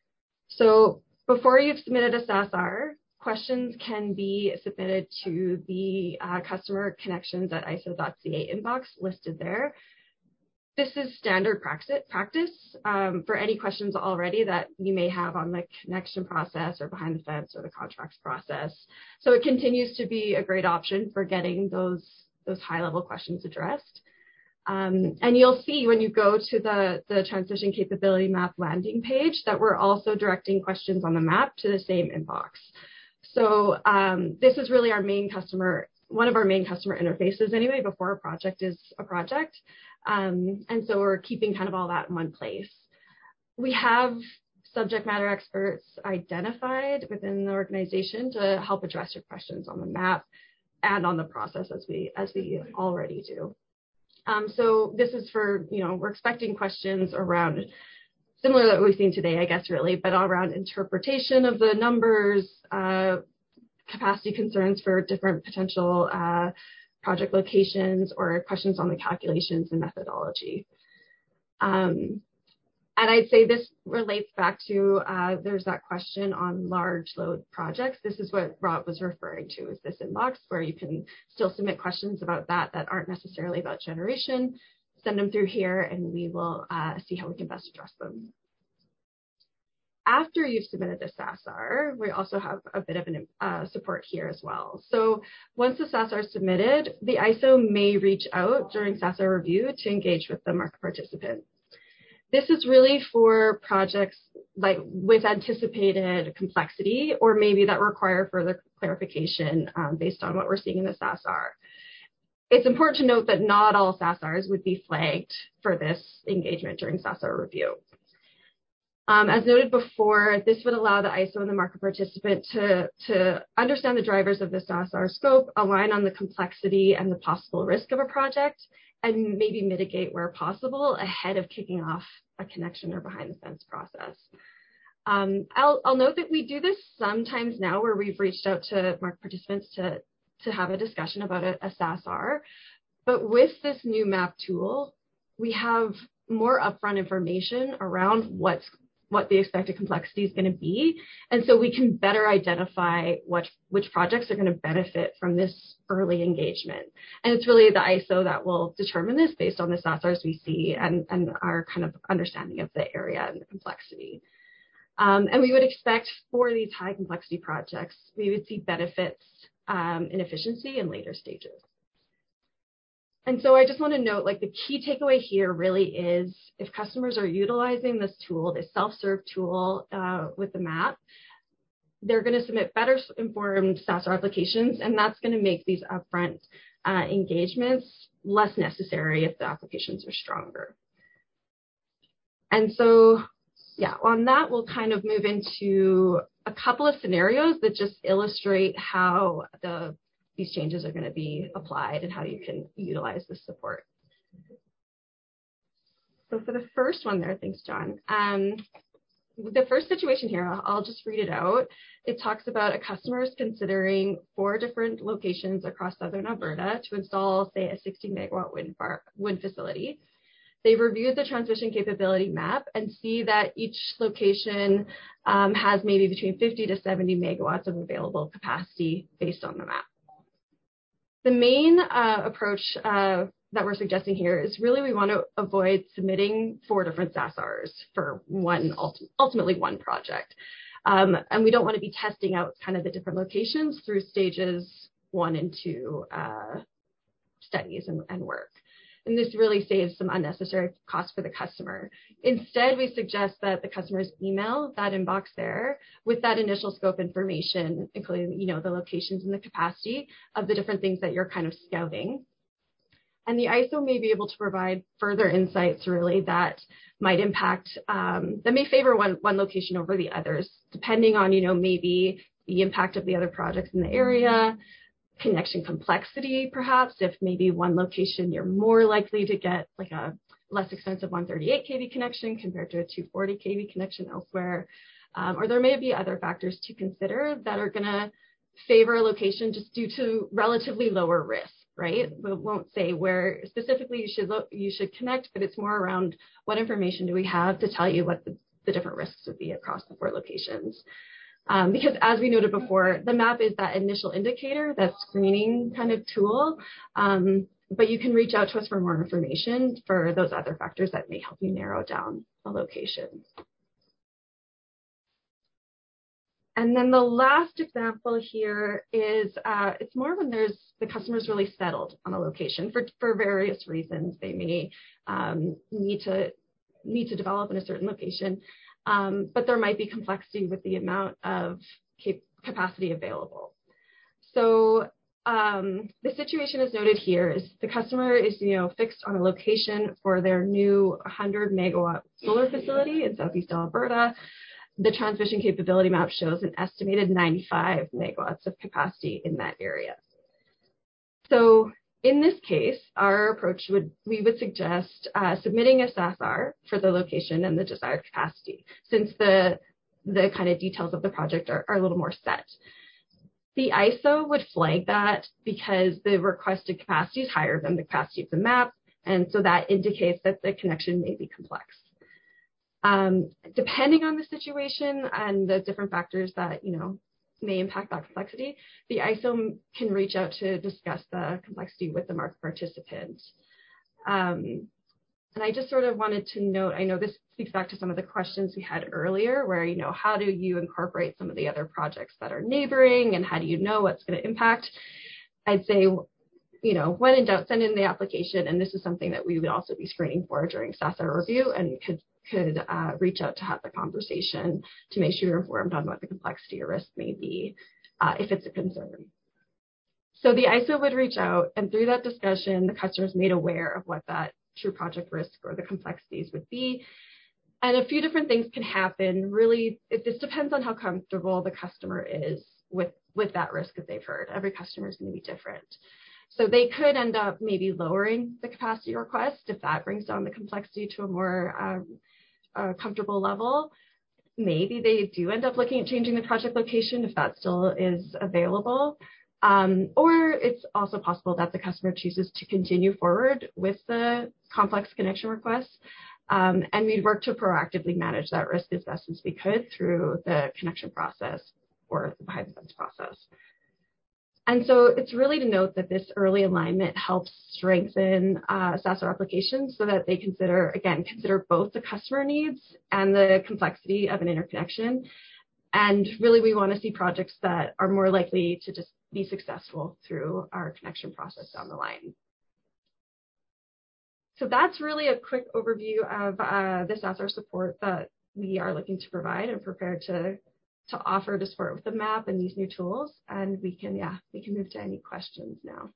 So before you've submitted a S A S R, questions can be submitted to the uh, customer connections at I S O dot C A inbox listed there. This is standard practice um, for any questions already that you may have on the connection process or behind the fence or the contracts process. So it continues to be a great option for getting those, those high-level questions addressed. Um, and you'll see when you go to the, the Transmission Capability Map landing page that we're also directing questions on the map to the same inbox. So um, this is really our main customer, one of our main customer interfaces anyway, before a project is a project. Um, and so we're keeping kind of all that in one place. We have subject matter experts identified within the organization to help address your questions on the map and on the process as we, as we already do. Um, so this is for, you know, we're expecting questions around, similar to what we've seen today, I guess, really, but around interpretation of the numbers, uh, capacity concerns for different potential uh, project locations, or questions on the calculations and methodology. Um, and I'd say this relates back to, uh, there's that question on large load projects. This is what Rob was referring to, is this inbox where you can still submit questions about that that aren't necessarily about generation. Send them through here and we will uh, see how we can best address them. After you've submitted the S A S R, we also have a bit of an, uh, support here as well. So once the S A S R is submitted, the I S O may reach out during S A S R review to engage with the market participant. This is really for projects like with anticipated complexity, or maybe that require further clarification um, based on what we're seeing in the S A S R. It's important to note that not all S A S Rs would be flagged for this engagement during S A S R review. Um, as noted before, this would allow the I S O and the market participant to, to understand the drivers of the S A S R scope, align on the complexity and the possible risk of a project, and maybe mitigate where possible ahead of kicking off a connection or behind the fence process. Um, I'll, I'll note that we do this sometimes now where we've reached out to market participants to, to have a discussion about a, a S A S R, but with this new map tool, we have more upfront information around what's what the expected complexity is going to be. And so we can better identify what, which projects are going to benefit from this early engagement. And it's really the I S O that will determine this based on the S A S Rs we see and, and our kind of understanding of the area and the complexity. Um, and we would expect for these high complexity projects, we would see benefits um, in efficiency in later stages. And so I just want to note, like, the key takeaway here really is if customers are utilizing this tool, this self-serve tool uh, with the map, they're going to submit better informed S A S R applications, and that's going to make these upfront uh, engagements less necessary if the applications are stronger. And so, yeah, on that, we'll kind of move into a couple of scenarios that just illustrate how the these changes are going to be applied and how you can utilize this support. So for the first one there, thanks, John. Um, the first situation here, I'll, I'll just read it out. It talks about a customer is considering four different locations across southern Alberta to install, say, a sixty megawatt wind, bar, wind facility. They've reviewed the transmission capability map and see that each location um, has maybe between fifty to seventy megawatts of available capacity based on the map. The main uh, approach uh, that we're suggesting here is really we want to avoid submitting four different S A S Rs for one, ultimately one project. Um, and we don't want to be testing out kind of the different locations through stages one and two uh, studies and, and work. and this really saves some unnecessary cost for the customer. Instead, we suggest that the customers email that inbox there with that initial scope information, including, you know, the locations and the capacity of the different things that you're kind of scouting. And the I S O may be able to provide further insights, really, that might impact, um, that may favor one, one location over the others, depending on, you know, maybe the impact of the other projects in the area, connection complexity, perhaps, if maybe one location you're more likely to get like a less expensive one thirty-eight K V connection compared to a two forty K V connection elsewhere. Um, or there may be other factors to consider that are going to favor a location just due to relatively lower risk. Right? We won't say where specifically you should look, you should connect, but it's more around what information do we have to tell you what the, the different risks would be across the four locations. Um, because as we noted before, the map is that initial indicator, that screening kind of tool, um, but you can reach out to us for more information for those other factors that may help you narrow down a location. And then the last example here is, uh, it's more when there's the customer's really settled on a location for, for various reasons. They may um, need to need to develop in a certain location, um, but there might be complexity with the amount of cap- capacity available. So um, the situation is noted here is the customer is, you know, fixed on a location for their new one hundred megawatt solar facility in Southeast Alberta. The transmission capability map shows an estimated ninety-five megawatts of capacity in that area. So in this case, our approach would, we would suggest uh, submitting a S A S R for the location and the desired capacity, since the, the kind of details of the project are, are a little more set. The I S O would flag that because the requested capacity is higher than the capacity of the map, and so that indicates that the connection may be complex. Um, depending on the situation and the different factors that, you know, may impact that complexity, the I S O can reach out to discuss the complexity with the market participant. Um, and I just sort of wanted to note, I know this speaks back to some of the questions we had earlier where, you know, how do you incorporate some of the other projects that are neighboring and how do you know what's going to impact? I'd say, you know, when in doubt, send in the application. And this is something that we would also be screening for during S A S R review and could could uh, reach out to have the conversation to make sure you're informed on what the complexity or risk may be uh, if it's a concern. So the I S O would reach out, and through that discussion, the customer is made aware of what that true project risk or the complexities would be. And a few different things can happen. Really, it, this depends on how comfortable the customer is with, with that risk that they've heard. Every customer is going to be different. So they could end up maybe lowering the capacity request if that brings down the complexity to a more um, uh, comfortable level. Maybe they do end up looking at changing the project location if that still is available. Um, or it's also possible that the customer chooses to continue forward with the complex connection request. Um, and we'd work to proactively manage that risk as best as we could through the connection process or the behind the fence process. And so it's really to note that this early alignment helps strengthen uh, S A S R applications so that they consider, again, consider both the customer needs and the complexity of an interconnection. And really, we want to see projects that are more likely to just be successful through our connection process down the line. So that's really a quick overview of uh, the S A S R support that we are looking to provide and prepared to to offer to support with the map and these new tools. And we can, yeah, we can move to any questions now.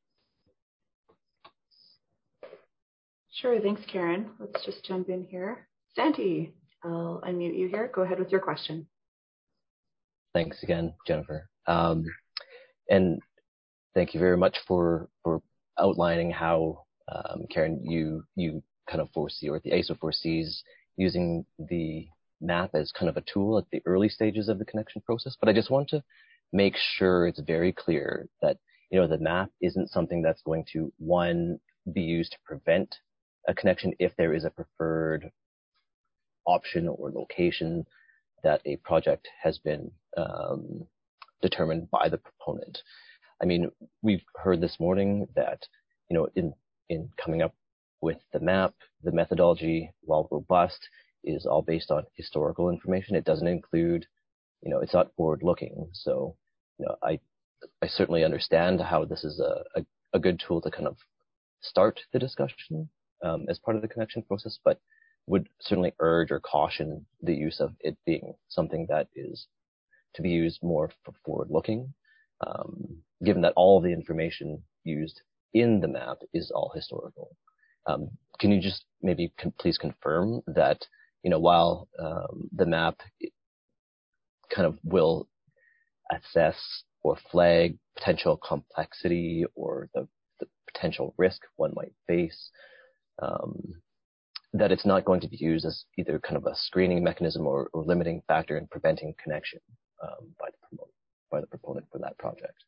Sure, thanks, Karen. Let's just jump in here. Santi, I'll unmute you here. Go ahead with your question. Thanks again, Jennifer. Um, and thank you very much for, for outlining how, um, Karen, you, you kind of foresee, or the I S O foresees using the map as kind of a tool at the early stages of the connection process. But I just want to make sure it's very clear that, you know, the map isn't something that's going to, one, be used to prevent a connection if there is a preferred option or location that a project has been um, determined by the proponent. I mean, we've heard this morning that, you know, in, in coming up with the map, the methodology, while robust, is all based on historical information. It doesn't include, you know, it's not forward-looking. So, you know, I, I certainly understand how this is a, a, a good tool to kind of start the discussion, um, as part of the connection process, but would certainly urge or caution the use of it being something that is to be used more for forward-looking, um, given that all the information used in the map is all historical. Um, can you just maybe con- please confirm that, you know, while um, the map kind of will assess or flag potential complexity or the, the potential risk one might face, um, that it's not going to be used as either kind of a screening mechanism or, or limiting factor in preventing connection um, by the promoter, by the proponent for that project.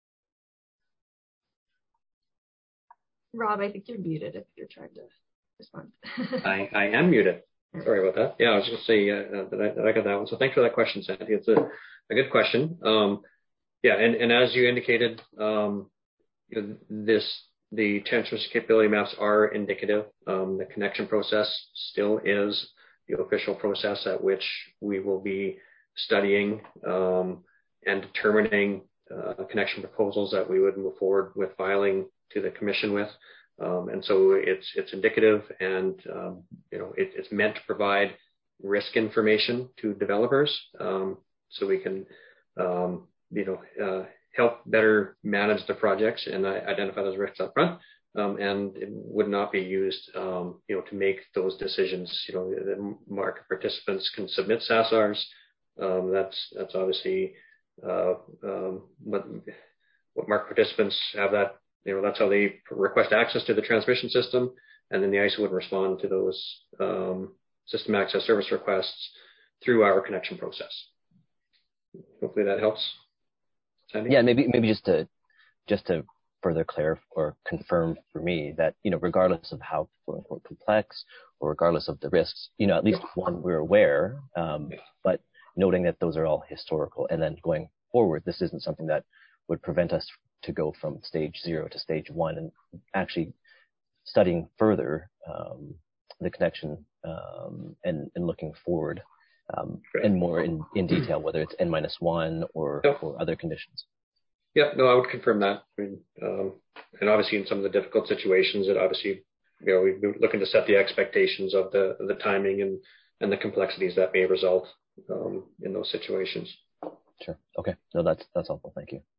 Rob, I think you're muted if you're trying to respond. I, I am muted. Sorry about that. Yeah, I was going to say uh, that, I, that I got that one. So thanks for that question, Sandy. It's a, a good question. Um, yeah, and, and as you indicated, um, you know, this the transmission capability maps are indicative. Um, the connection process still is the official process at which we will be studying um, and determining uh, connection proposals that we would move forward with filing to the commission with. Um, and so it's it's indicative, and um, you know it, it's meant to provide risk information to developers, um, so we can um, you know uh, help better manage the projects and identify those risks up front. Um, and it would not be used um, you know to make those decisions. You know, the market participants can submit S A S Rs. Um, that's that's obviously uh, um, what what market participants have that. You know, that's how they request access to the transmission system, and then the I S O would respond to those um, system access service requests through our connection process. Hopefully that helps. Sandy? Yeah, maybe maybe just to just to further clarify or confirm for me that, you know, regardless of how quote unquote complex or regardless of the risks, you know, at least one, we're aware, um, but noting that those are all historical, and then going forward, this isn't something that would prevent us to go from stage zero to stage one, and actually studying further um, the connection um, and, and looking forward um, and more in, in detail, whether it's N minus one or, yep. or other conditions. Yeah, no, I would confirm that. I mean, um, and obviously in some of the difficult situations, it obviously, you know, we're looking to set the expectations of the the timing and, and the complexities that may result um, in those situations. Sure. Okay. No, that's that's helpful. Thank you.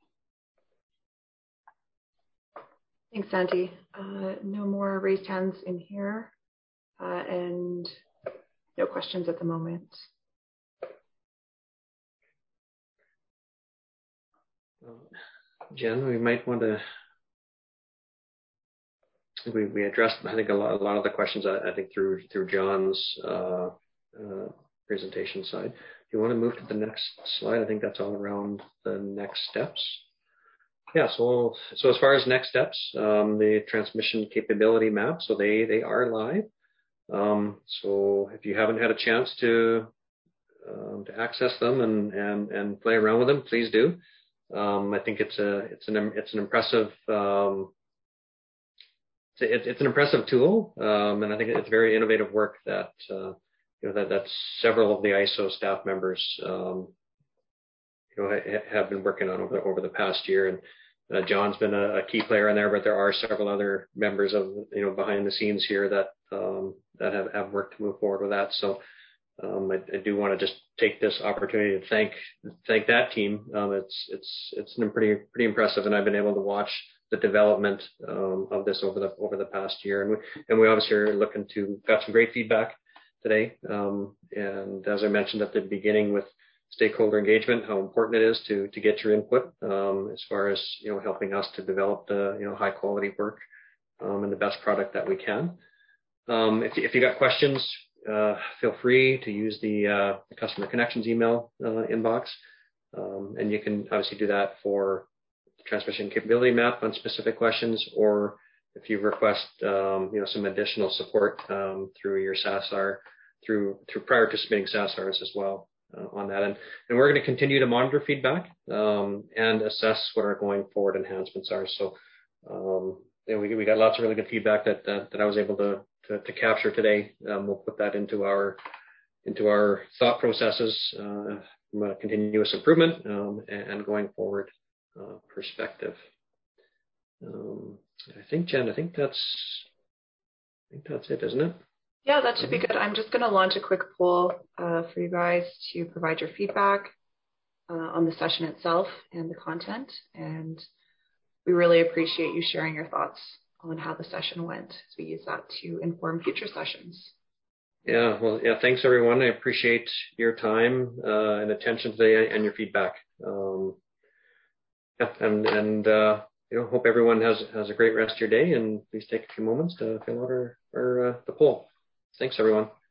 Thanks, Sandy. Uh, no more raised hands in here, uh, and no questions at the moment. Jen, we might want to. We, we addressed, I think, a lot, a lot of the questions. I, I think through through John's uh, uh, presentation side. Do you want to move to the next slide? I think that's all around the next steps. Yeah, so so as far as next steps, um, the transmission capability map, so they they are live. Um, so if you haven't had a chance to um, to access them and, and and play around with them, please do. Um, I think it's a it's an it's an impressive um, it's, it's an impressive tool, um, and I think it's very innovative work that uh, you know that that several of the I S O staff members um, you know ha, have been working on over over the past year. And Uh, John's been a, a key player in there, but there are several other members of, you know, behind the scenes here that um, that have, have worked to move forward with that. So um, I, I do want to just take this opportunity to thank thank that team. Um, it's it's it's been pretty pretty impressive, and I've been able to watch the development um, of this over the over the past year. And we and we obviously are looking to got some great feedback today. Um, and as I mentioned at the beginning with stakeholder engagement, how important it is to to get your input um, as far as, you know, helping us to develop the, you know, high quality work um, and the best product that we can. Um, if, if you got questions, uh, feel free to use the, uh, the customer connections email uh, inbox, um, and you can obviously do that for the transmission capability map on specific questions, or if you request um, you know some additional support um, through your S A S R through through prior to submitting S A S Rs as well. Uh, on that, and, and we're going to continue to monitor feedback um, and assess what our going forward enhancements are. So, um, you know, we we got lots of really good feedback that that, that I was able to to, to capture today. Um, we'll put that into our into our thought processes uh, from a continuous improvement um, and, and going forward uh, perspective. Um, I think, Jen, I think that's think that's it, isn't it? Yeah, that should be good. I'm just going to launch a quick poll uh, for you guys to provide your feedback uh, on the session itself and the content. And we really appreciate you sharing your thoughts on how the session went, as we use that to inform future sessions. Yeah, well, yeah, thanks everyone. I appreciate your time uh, and attention today and your feedback. Um, yeah, and and uh, you know, hope everyone has has a great rest of your day. And please take a few moments to fill out our, our uh, the poll. Thanks, everyone.